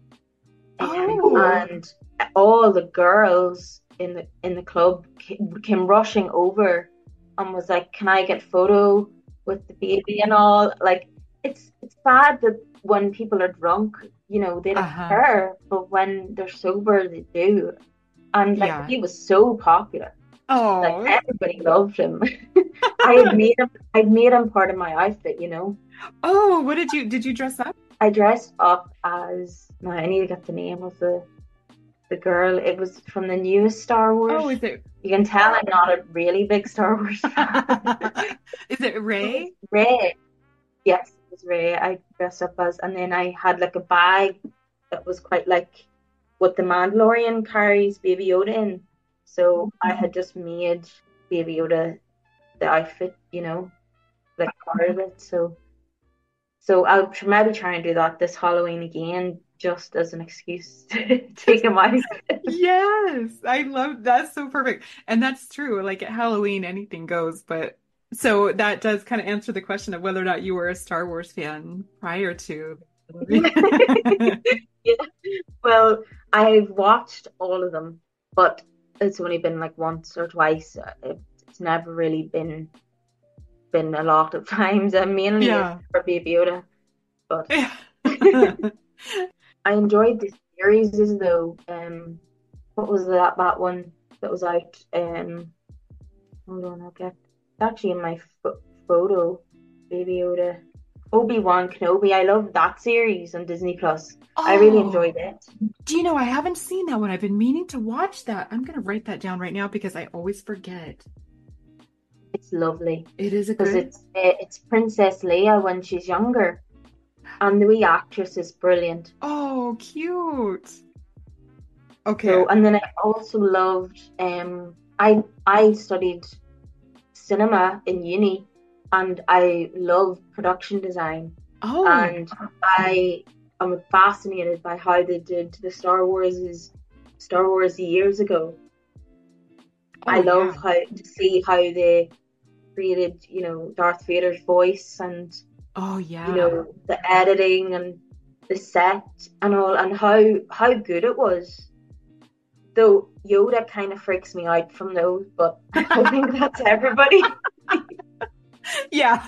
And all the girls in the club came rushing over and was like, "Can I get photo with the baby and all?" Like it's sad that when people are drunk, they don't care, but when they're sober, they do. And like he was so popular. Oh, like everybody loved him. I'd made him part of my outfit. Oh, what did you dress up? I dressed up as, now I need to get the name of the girl. It was from the newest Star Wars. Oh, is it? You can tell I'm not a really big Star Wars fan. Is it Rey? Rey. Yes, it was Rey. I dressed up as, and then I had like a bag that was quite like what the Mandalorian carries Baby Yoda in. So I had just made Baby Yoda the outfit, like part of it. So I'll maybe try and do that this Halloween again, just as an excuse to take him out. Yes, I love that's so perfect. And that's true. Like at Halloween, anything goes. But so that does kind of answer the question of whether or not you were a Star Wars fan prior to. Yeah. Well, I've watched all of them, but it's only been like once or twice. It's never really been a lot of times. I'm mainly for Baby Yoda, but I enjoyed the series though. What was that one that was out? Hold on, I'll get. It's actually in my photo. Baby Yoda, Obi-Wan Kenobi. I love that series on Disney Plus. I really enjoyed it. Do you know, I haven't seen that one. I've been meaning to watch that. I'm gonna write that down right now because I always forget. It's lovely. It is because it's Princess Leia when she's younger, and the wee actress is brilliant. Oh, cute. Okay. So, and then I also loved. I studied cinema in uni, and I love production design. Oh, and I am fascinated by how they did Star Wars years ago. I oh love yeah. how to see how they created, Darth Vader's voice and, Oh yeah. the editing and the set and all, and how good it was. Though Yoda kind of freaks me out from those, but I think that's everybody. Yeah.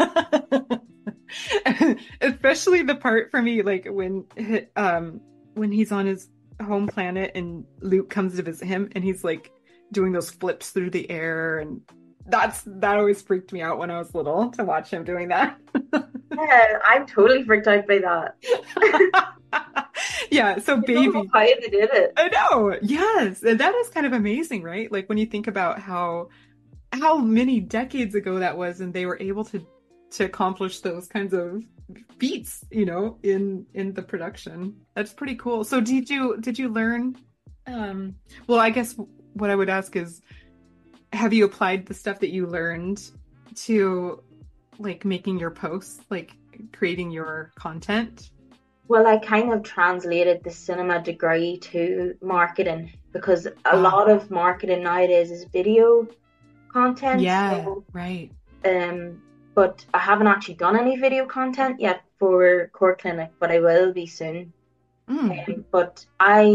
Especially the part for me, like when he's on his home planet and Luke comes to visit him and he's like doing those flips through the air, and that always freaked me out when I was little to watch him doing that. Yeah, I'm totally freaked out by that. Yeah, so I don't know baby. how they did it. I know. Yes. And that is kind of amazing, right? Like when you think about how many decades ago that was, and they were able to accomplish those kinds of feats, in the production. That's pretty cool. So did you learn well, I guess what I would ask is, have you applied the stuff that you learned to like making your posts, like creating your content? Well, I kind of translated the cinema degree to marketing because a Ah, lot of marketing nowadays is video content. yeah, So, right. um, but I haven't actually done any video content yet for Core Clinic, but I will be soon. Mm. But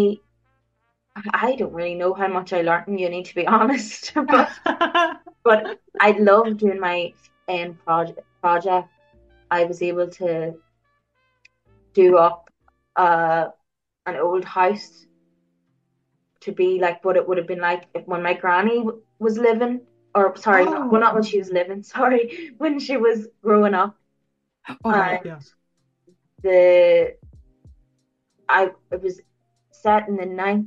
I don't really know how much I learned in uni, to be honest. But I love doing my project. I was able to do up an old house to be like what it would have been like when my granny was living, or sorry, well, Oh, not when she was living, sorry, when she was growing up. all right, And yeah. the it was set in the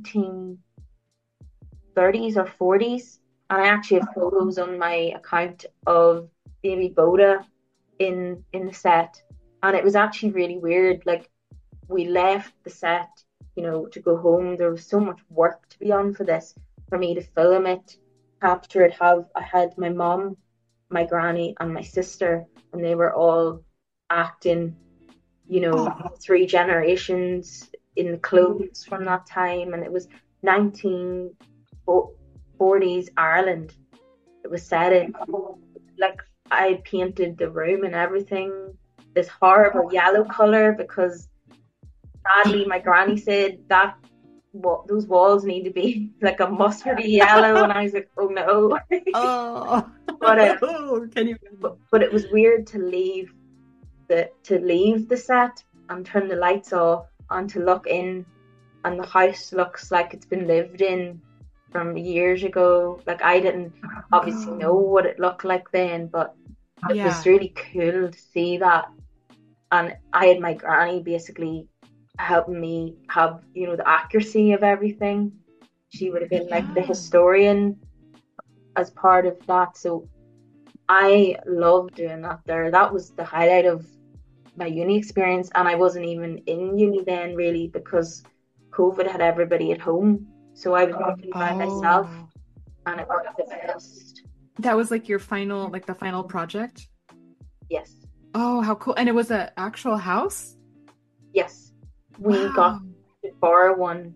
1930s or 40s, and I actually have photos on my account of baby Boda in the set, and it was actually really weird. Like we left the set, to go home. There was so much work to be done for this, for me to film it, capture it. I had my mom, my granny, and my sister, and they were all acting, Oh, three generations in the clothes from that time, and it was 1940s Ireland. It was set in, like, I painted the room and everything this horrible yellow color because sadly my granny said that what those walls need to be like a mustardy yellow, and I was like, oh no. oh. but Can you but it was weird to leave the set and turn the lights off and to look in, and the house looks like it's been lived in from years ago. Like I didn't obviously know Oh, what it looked like then, but it was yeah. really cool to see that. And I had my granny basically helping me have, the accuracy of everything. She would have been like the Yeah. historian as part of that. So I love doing that there. That was the highlight of my uni experience. And I wasn't even in uni then really because COVID had everybody at home. So I was working by myself, Oh. and it worked the best. That was like the final project? Yes. Oh, how cool. And it was an actual house? Yes. We got Wow. to borrow one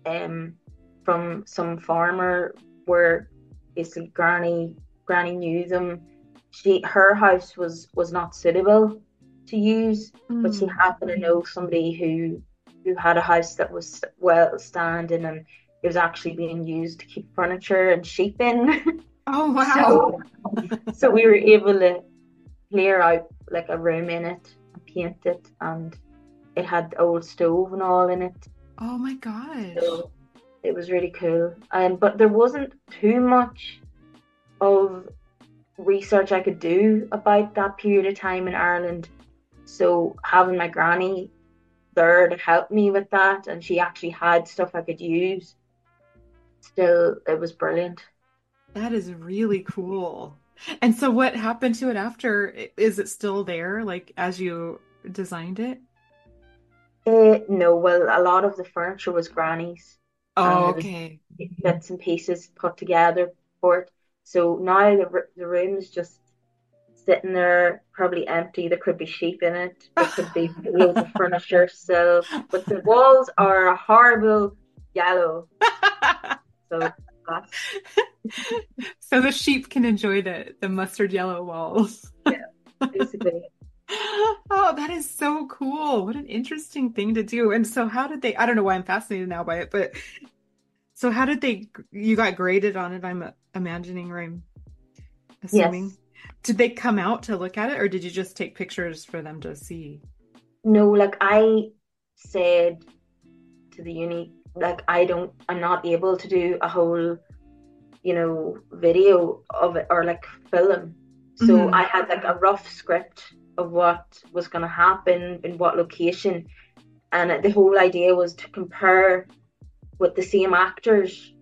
from some farmer where basically granny knew them. Her house was not suitable to use, but she Mm. happened to know somebody who had a house that was well standing, and it was actually being used to keep furniture and sheep in. Oh, wow. so so we were able to clear out like a room in it and paint it, and it had the old stove and all in it. Oh my gosh. So it was really cool. But there wasn't too much of research I could do about that period of time in Ireland. So having my granny there to help me with that, and she actually had stuff I could use, still, it was brilliant. That is really cool. And so what happened to it after? Is it still there, like as you designed it? No, well, a lot of the furniture was granny's, and Oh, there was okay. bits and pieces put together for it. So now the room is just sitting there, probably empty. There could be sheep in it. There could be loads of furniture still, but the walls are a horrible yellow. So that's So the sheep can enjoy the mustard yellow walls. basically. Oh, that is so cool. What an interesting thing to do. And so how did they, I don't know why I'm fascinated now by it, but so how did you got graded on it, I'm imagining, or I'm assuming. Yes. Did they come out to look at it, or did you just take pictures for them to see? No, like I said to the uni, like I'm not able to do a whole, video of it or like film. So I had like a rough script of what was going to happen in what location. And the whole idea was to compare with the same actors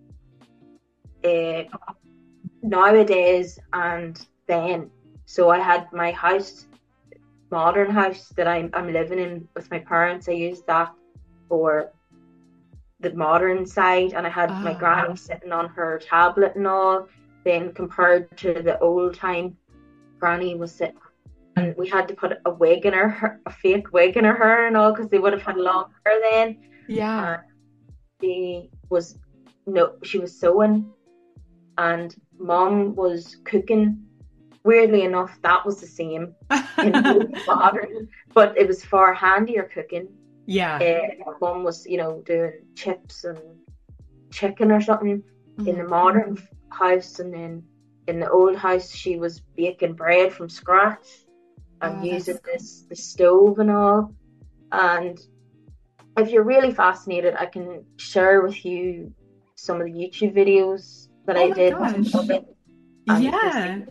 nowadays and then. So I had my house, modern house that I'm living in with my parents. I used that for the modern side, and I had my granny sitting on her tablet and all. Then compared to the old time, granny was sitting, and we had to put a wig in her, a fake wig in her hair and all, because they would have had long hair then. Yeah. She was sewing, and mom was cooking. Weirdly enough, that was the same in both modern, but it was far handier cooking. Yeah. Mom was, doing chips and chicken or something in the modern house, and then in the old house she was baking bread from scratch and using the stove and all. And if you're really fascinated, I can share with you some of the YouTube videos that I did of it. Yeah.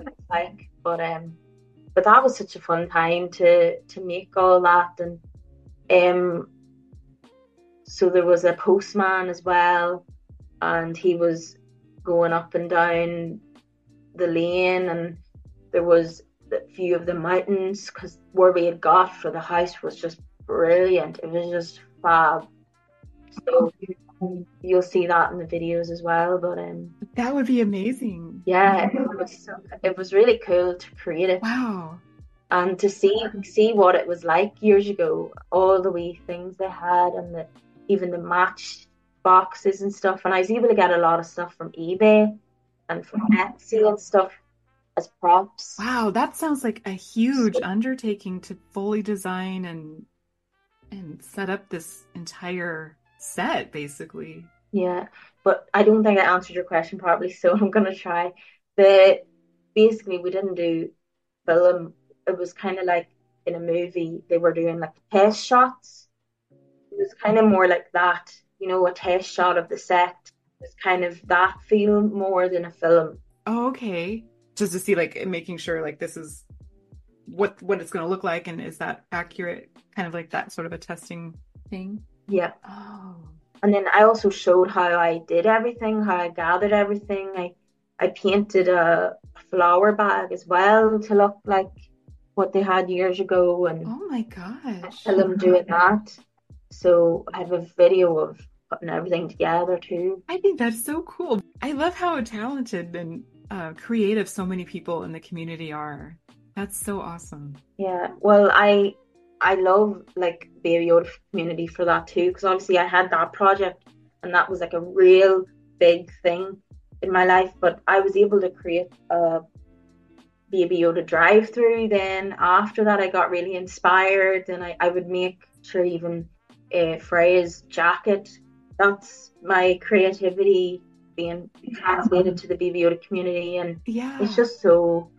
But that was such a fun time to make all that. And so there was a postman as well, and he was going up and down the lane, and there was a few of the mountains, because where we had got for the house was just brilliant. It was just fab. So you'll see that in the videos as well. But that would be amazing. Yeah, it was really cool to create it. Wow. And to see what it was like years ago, all the wee things they had, and even the match boxes and stuff. And I was able to get a lot of stuff from eBay and from Etsy and stuff as props. Wow, that sounds like a huge undertaking to fully design and set up this entire set, basically. Yeah, but I don't think I answered your question properly, so I'm gonna try. Basically, we didn't do film. It was kind of like in a movie, they were doing like test shots. It was kind of more like that, a test shot of the set. It's kind of that feel more than a film. Oh, okay. Just to see, like, making sure, like, this is what it's going to look like, and is that accurate? Kind of like that sort of a testing thing. Yeah. Oh. And then I also showed how I did everything, how I gathered everything. I painted a flower bag as well to look like what they had years ago, and oh my gosh, I film doing that. So I have a video of putting everything together too. I think that's so cool. I love how talented and creative so many people in the community are. That's so awesome. Yeah, well, I love like Baby Yoda community for that too, because obviously I had that project and that was like a real big thing in my life, but I was able to create a Baby Yoda drive-through. Then after that I got really inspired, and I would make sure even Freya's jacket, that's my creativity being translated to the Baby Yoda community. And it's just so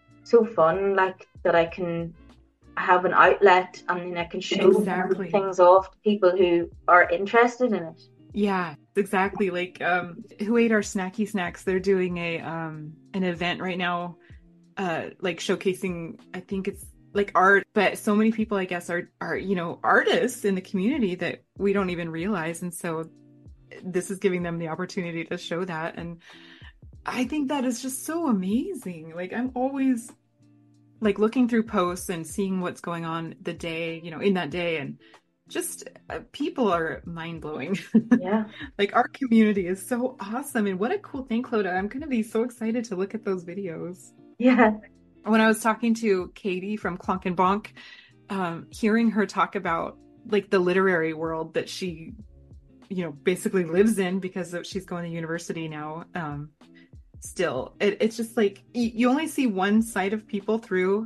fun, like that I can have an outlet, and then I can show things off to people who are interested in it. Yeah, exactly. Like Who Ate Our Snacky Snacks, they're doing an event right now, like showcasing, I think it's like art, but so many people, I guess, are artists in the community that we don't even realize. And so this is giving them the opportunity to show that. And I think that is just so amazing. Like, I'm always like looking through posts and seeing what's going on the day, in that day, and just people are mind-blowing. Yeah. Like, our community is so awesome, and what a cool thing, Clodagh. I'm going to be so excited to look at those videos. Yeah, When I was talking to Katie from Clonk and Bonk, hearing her talk about like the literary world that she, basically lives in because she's going to university now. Still, it's just like you only see one side of people through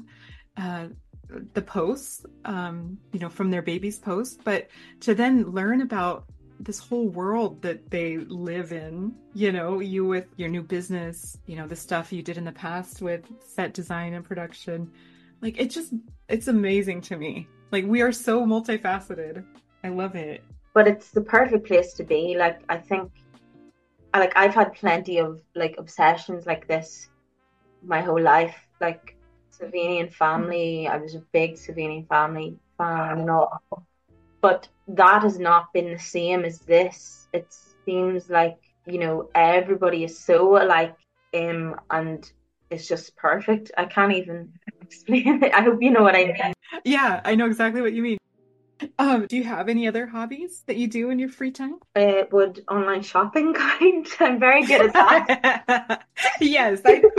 the posts, from their baby's post, but to then learn about this whole world that they live in, you with your new business, the stuff you did in the past with set design and production, like it's amazing to me. Like we are so multifaceted. I love it. But it's the perfect place to be. Like I think, like I've had plenty of like obsessions like this my whole life. Like Slovenian family, I was a big Slovenian family fan and all. But that has not been the same as this. It seems like, everybody is so alike, and it's just perfect. I can't even explain it. I hope you know what I mean. Yeah, I know exactly what you mean. Do you have any other hobbies that you do in your free time? Would online shopping count? I'm very good at that. Yes,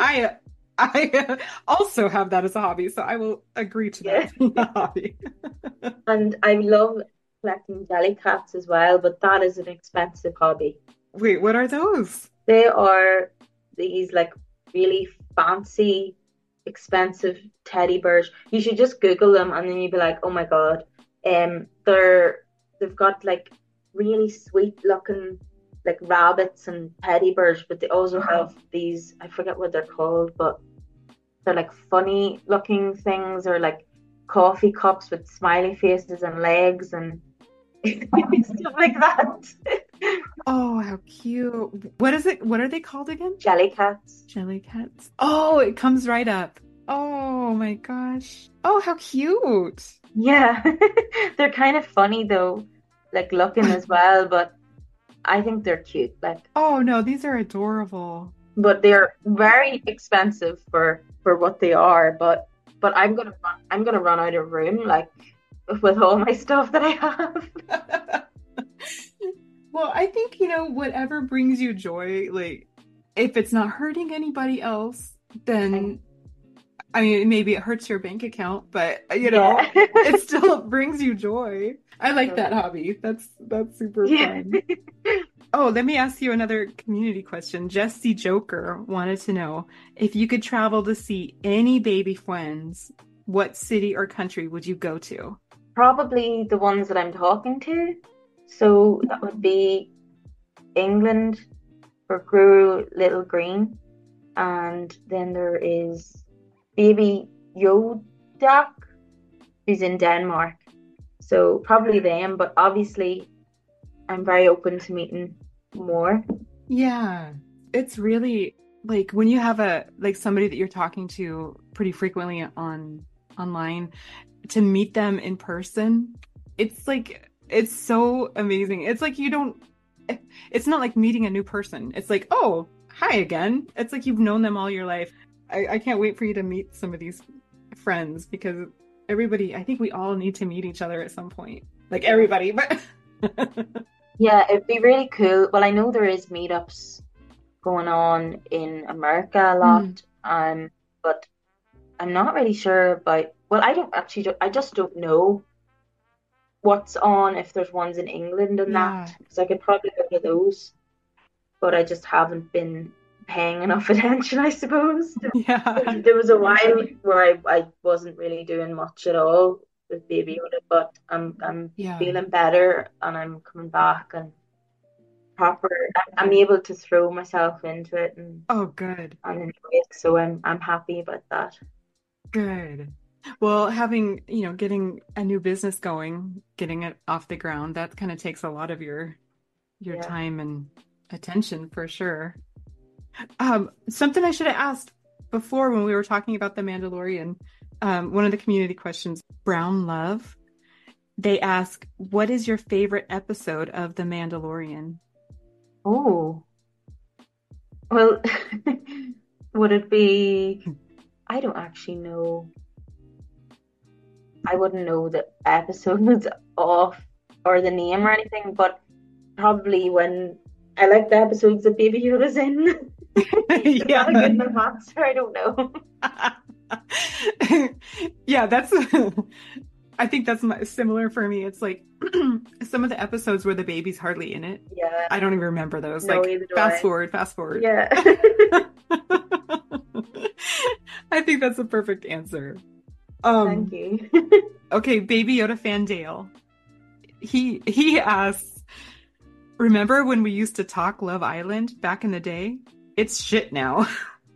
I also have that as a hobby, so I will agree to that as a hobby. And I love collecting Jellycats as well, but that is an expensive hobby. Wait, what are those? They are these like really fancy, expensive teddy bears. You should just Google them and then you'd be like, oh my God. They've got like really sweet looking like rabbits and teddy bears, but they also have these, I forget what they're called, but they're like funny looking things, or like coffee cups with smiley faces and legs and stuff like that. Oh, how cute. What is it? What are they called again? Jellycats. Jellycats. Oh, it comes right up. Oh my gosh. Oh, how cute. Yeah. They're kind of funny though, like looking as well, but I think they're cute. Like, oh no, these are adorable. But they're very expensive for what they are, but I'm gonna run out of room, like with all my stuff that I have. Well, I think, whatever brings you joy, like if it's not hurting anybody else, then I mean, maybe it hurts your bank account, but it still brings you joy. I like that hobby. That's super fun. Oh, let me ask you another community question. Jessie Joker wanted to know, if you could travel to see any baby friends, what city or country would you go to? Probably the ones that I'm talking to. So that would be England for Guru Little Green. And then there is Baby Yodak, who's in Denmark. So probably them, but obviously I'm very open to meeting more. Yeah, it's really like when you have somebody that you're talking to pretty frequently online, to meet them in person, it's so amazing. It's like it's not like meeting a new person. It's like, oh, hi again. It's like you've known them all your life. I can't wait for you to meet some of these friends, because I think we all need to meet each other at some point. Like everybody, but yeah, it'd be really cool. Well, I know there is meetups going on in America a lot, but I'm not really sure about. Well, I just don't know what's on, if there's ones in England and that, because I could probably go to those, but I just haven't been paying enough attention, I suppose. Yeah. There was a while where I wasn't really doing much at all with Baby Yoda, but I'm feeling better and I'm coming back and I'm able to throw myself into it and good. And enjoy it. So I'm happy about that. Good. Well, getting a new business going, getting it off the ground, that kind of takes a lot of your time and attention for sure. Something I should have asked before when we were talking about The Mandalorian, one of the community questions, Brown Love, they ask, what is your favorite episode of The Mandalorian? Oh, well, would it be, I don't actually know. I wouldn't know the episodes off or the name or anything, but probably when I like the episodes that Baby Yoda's in. Yeah. Not a good enough answer, I don't know. Yeah, that's I think that's similar for me. It's like some of the episodes where the baby's hardly in it. Yeah, I don't even remember those. no, Like either do fast I. forward, fast forward. Yeah. I think that's a perfect answer. Thank you. Okay, Baby Yoda fan Dale. He asks, remember when we used to talk Love Island back in the day? It's shit now.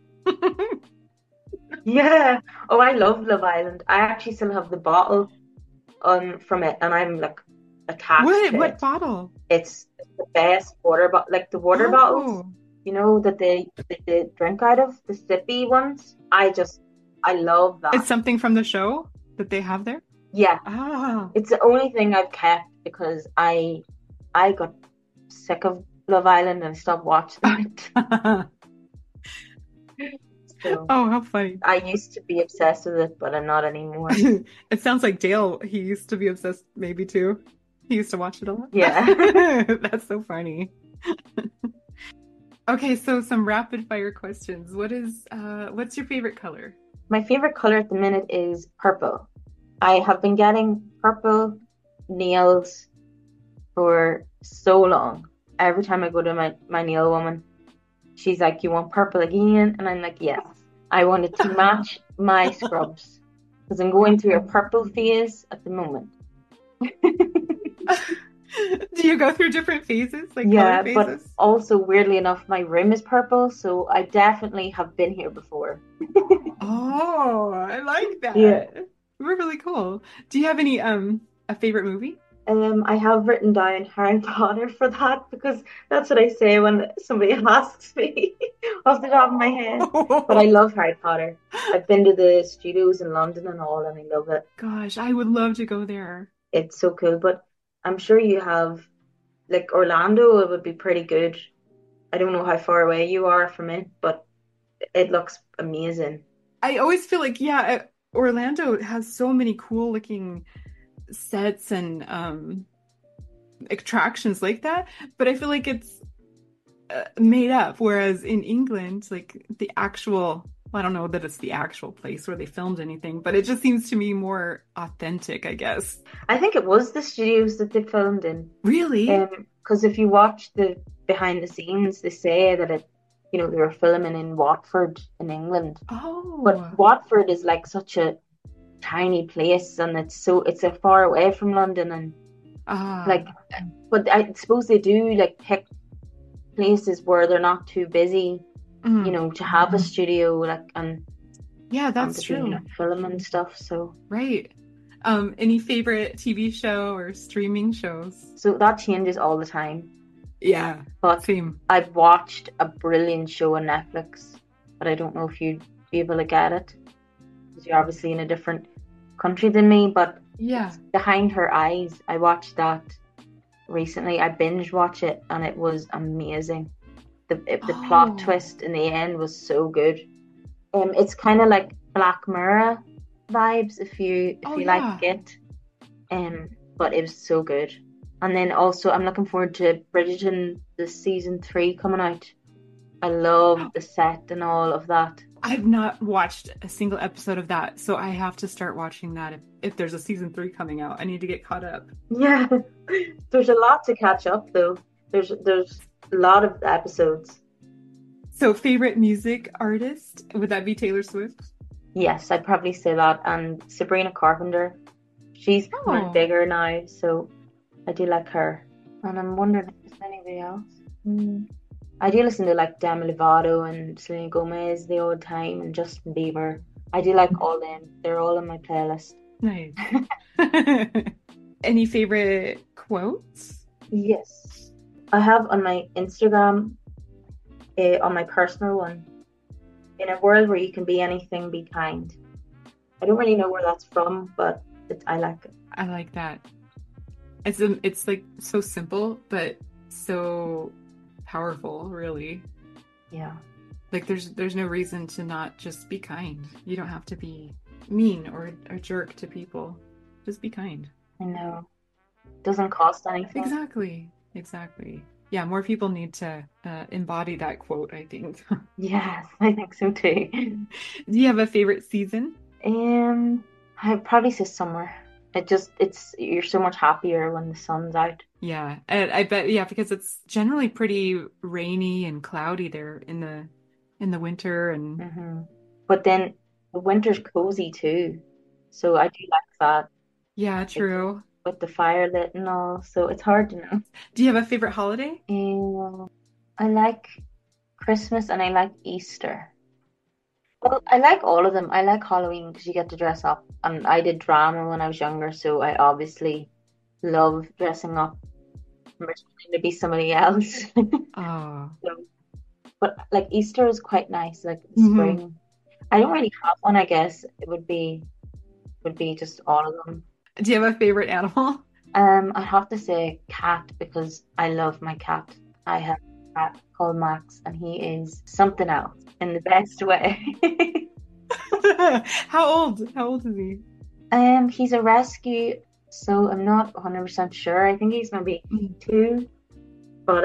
Yeah. Oh, I love Love Island. I actually still have the bottle from it, and I'm like attached What? to What it. bottle? It's the best water bottle, like the water bottles, Oh, you know, that they drink out of, the sippy ones. I love it's that. something from the show that they have there? Yeah, Ah. it's the only thing I've kept because I got sick of Love Island and stopped watching it. So Oh, how funny. I used to be obsessed with it, but I'm not anymore. It sounds like Dale, he used to be obsessed maybe too. He used to watch it a lot. Yeah. That's so funny. Okay, so some rapid fire questions. What's your favorite color? My favorite color at the minute is purple. I have been getting purple nails for so long. Every time I go to my nail woman, she's like, "You want purple again?" And I'm like, "Yes." I want it to match my scrubs because I'm going through a purple phase at the moment. Do you go through different phases, like Yeah, color but phases? also weirdly enough, my room is purple, so I definitely have been here before. Oh, I like Yeah. that. We're really cool. Do you have any a favorite movie? I have written down Harry Potter for that because that's what I say when somebody asks me off the top of my head. But I love Harry Potter. I've been to the studios in London and all, and I love it. Gosh, I would love to go there. It's so cool. But I'm sure you have, like Orlando, it would be pretty good. I don't know how far away you are from it, but it looks amazing. I always feel like, yeah, Orlando has so many cool looking sets and attractions like that, but I feel like it's made up. Whereas in England, like the actual, I don't know that it's the actual place where they filmed anything, but it just seems to me more authentic, I guess. I think it was the studios that they filmed in. Really? Because if you watch the behind the scenes, they say that they were filming in Watford in England. Oh, But Watford is like such a tiny place, and it's so far away from London, and like, but I suppose they do like pick places where they're not too busy, to have a studio like and yeah, and that's to do true. like film and stuff. So Right. Any favorite TV show or streaming shows? that changes all the time. Yeah, But same. I've watched a brilliant show on Netflix, but I don't know if you'd be able to get it because you're obviously in a different country than me. But Yeah. Behind Her Eyes, I watched that recently. I binge watched it, and it was amazing. The plot twist in the end was so good. It's kind of like Black Mirror vibes if you like it. But it was so good. And then also I'm looking forward to Bridgerton, the season 3 coming out. I love the set and all of that. I've not watched a single episode of that, so I have to start watching that if there's a season 3 coming out. I need to get caught up. Yeah, there's a lot to catch up though. There's a lot of episodes. So, favorite music artist? Would that be Taylor Swift? Yes, I'd probably say that. And Sabrina Carpenter. She's becoming bigger now, so I do like her. And I'm wondering if there's anybody else. I do listen to like Demi Lovato and Selena Gomez the old time, and Justin Bieber. I do like all them. They're all on my playlist. Nice. Any favorite quotes? Yes. I have on my Instagram, on my personal one, in a world where you can be anything, be kind. I don't really know where that's from, but I like it. I like that. It's like so simple, but so powerful, really. Yeah. Like there's no reason to not just be kind. You don't have to be mean or a jerk to people. Just be kind. I know. It doesn't cost anything. Exactly. Yeah, more people need to embody that quote, I think. Yes, I think so too. Do you have a favorite season? Um, I'd probably say summer. It's you're so much happier when the sun's out. Yeah, and I bet, yeah, because it's generally pretty rainy and cloudy there in the winter and Hmm. But then the winter's cozy too, so I do like that. yeah, Like true. with the fire lit and all, so it's hard to know. Do you have a favorite holiday? I like Christmas and I like Easter. Well, I like all of them. I like Halloween because you get to dress up, and I did drama when I was younger, so I obviously love dressing up and pretending to be somebody else. Oh. So, but like Easter is quite nice, like Hmm. spring. I don't really have one, I guess. It would be just all of them. Do you have a favorite animal? I have to say cat because I love my cat. I have a cat called Max, and he is something else in the best way. How old? How old is he? He's a rescue, so I'm not 100% sure. I think he's maybe Mm. 2, but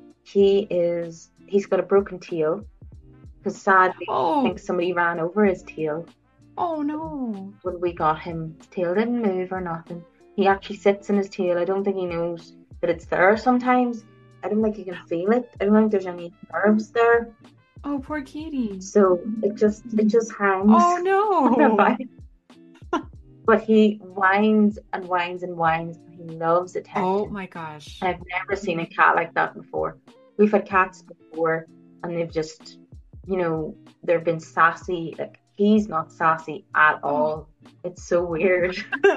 he's got a broken tail because sadly I think Oh, somebody ran over his tail oh no. when we got him. His tail didn't move or nothing. He actually sits in his tail. I don't think he knows that it's there sometimes. I don't think he can feel it. I don't think there's any nerves there. Oh, poor kitty. So it just hangs Oh on the no. vine. But he whines and whines and whines. He loves Oh attention. my gosh. I've never seen a cat like that before. We've had cats before and they've just, they've been sassy. Like he's not sassy at Oh. all. It's so weird.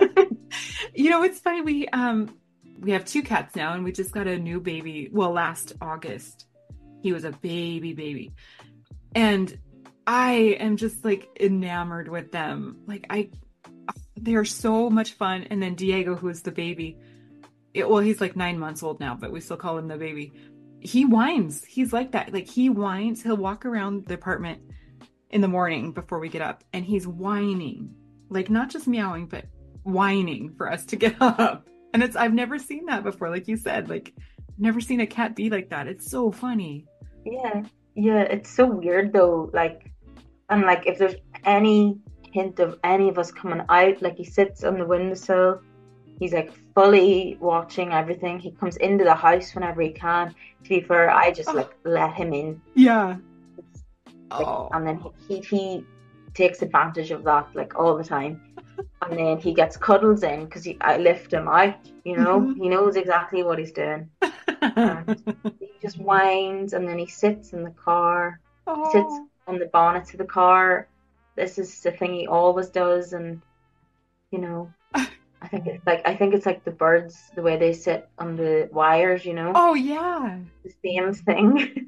It's funny. We have two cats now, and we just got a new baby. Well, last August, he was a baby, and I am just like enamored with them. They are so much fun. And then Diego, who is the baby, well, he's like 9 months old now, but we still call him the baby. He whines. He's like that. Like he whines. He'll walk around the apartment in the morning before we get up, and he's whining, like not just meowing, but whining for us to get up. And I've never seen that before. Like you said, like never seen a cat be like that. It's so funny. Yeah. Yeah, it's so weird though. And like if there's any hint of any of us coming out, like he sits on the windowsill. He's like fully watching everything. He comes into the house whenever he can. To be fair, I just Oh, like let him in. yeah. Like, Oh. and then he takes advantage of that like all the time. And then he gets cuddles in because I lift him out. Mhm. He knows exactly what he's doing. And he just whines, and then he sits in the car. He sits Oh. on the bonnet of the car. This is the thing he always does, and you know. I think it's like the birds, the way they sit on the wires. Oh yeah. The same thing.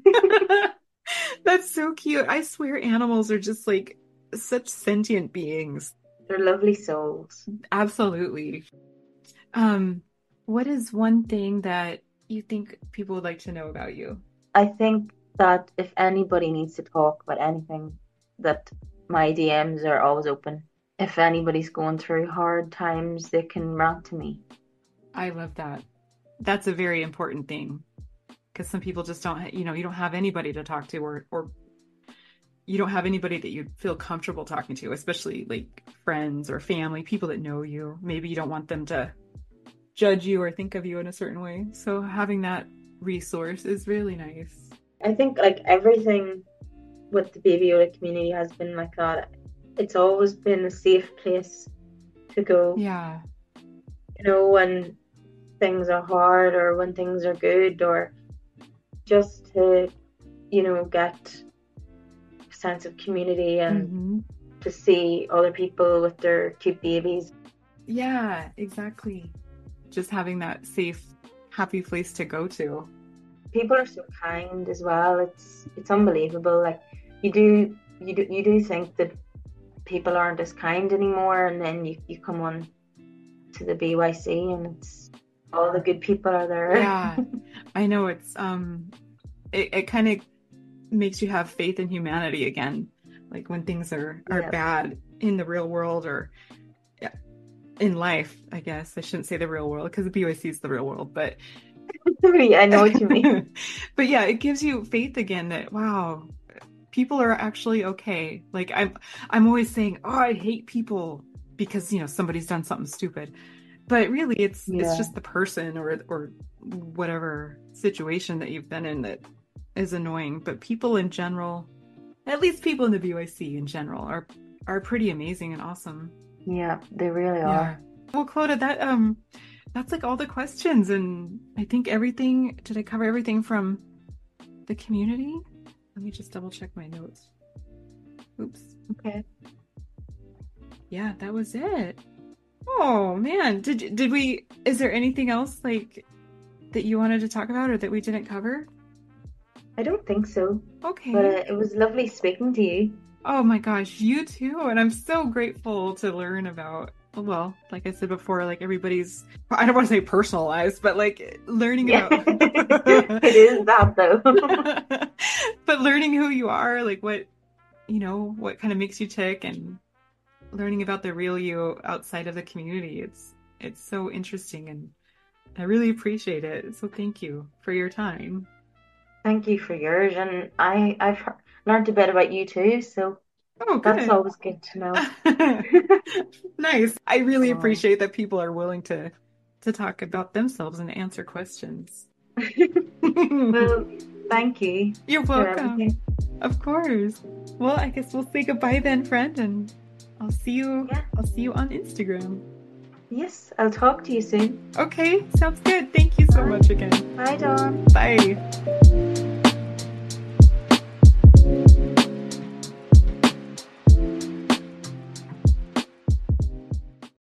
That's so cute. I swear animals are just like such sentient beings. They're lovely souls. Absolutely. Um, what is one thing that you think people would like to know about you? I think that if anybody needs to talk about anything, that my DMs are always open. If anybody's going through hard times, they can rant to me. I love that. That's a very important thing because some people just don't, you don't have anybody to talk to or you don't have anybody that you feel comfortable talking to, especially like friends or family, people that know you. Maybe you don't want them to judge you or think of you in a certain way. So having that resource is really nice. I think like everything with the Baby Yoda community has been like that. It's always been a safe place to go. Yeah. When things are hard or when things are good, or just to, get a sense of community and Hmm. to see other people with their cute babies. Yeah, exactly. Just having that safe, happy place to go to. People are so kind as well. It's unbelievable. Like you do think that people aren't as kind anymore, and then you come on to the BYC and it's all the good people are there. Yeah, I know it kind of makes you have faith in humanity again. Like when things are Yeah. bad in the real world or yeah, in life, I guess. I shouldn't say the real world because the BYC is the real world, but I know what you mean. But yeah, it gives you faith again that, wow, people are actually okay. Like I'm always saying, oh, I hate people because, somebody's done something stupid. But really it's just the person or whatever situation that you've been in that is annoying. But people in general, at least people in the BYC in general, are pretty amazing and awesome. Yeah, they really are. Well, Clodagh, that's like all the questions, and I think did I cover everything from the community? Let me just double check my notes. Oops. Okay. Yeah, that was it. Oh man, is there anything else like that you wanted to talk about or that we didn't cover? I don't think so. Okay. But it was lovely speaking to you. Oh my gosh, you too. And I'm so grateful to learn about, well, like I said before, like everybody's, I don't want to say personal lives, but like learning about. It is that though. But learning who you are, like what kind of makes you tick, and learning about the real you outside of the community. It's so interesting, and I really appreciate it. So thank you for your time. Thank you for yours, and I've learned a bit about you too, so that's always good to know. Nice. I really appreciate that people are willing to talk about themselves and answer questions. Well, thank you. You're welcome. Of course. Well, I guess we'll say goodbye then, friend, and I'll see you. Yeah. I'll see you on Instagram. Yes, I'll talk to you soon. Okay, sounds good. Thank you so much again. Bye, Dawn. Bye.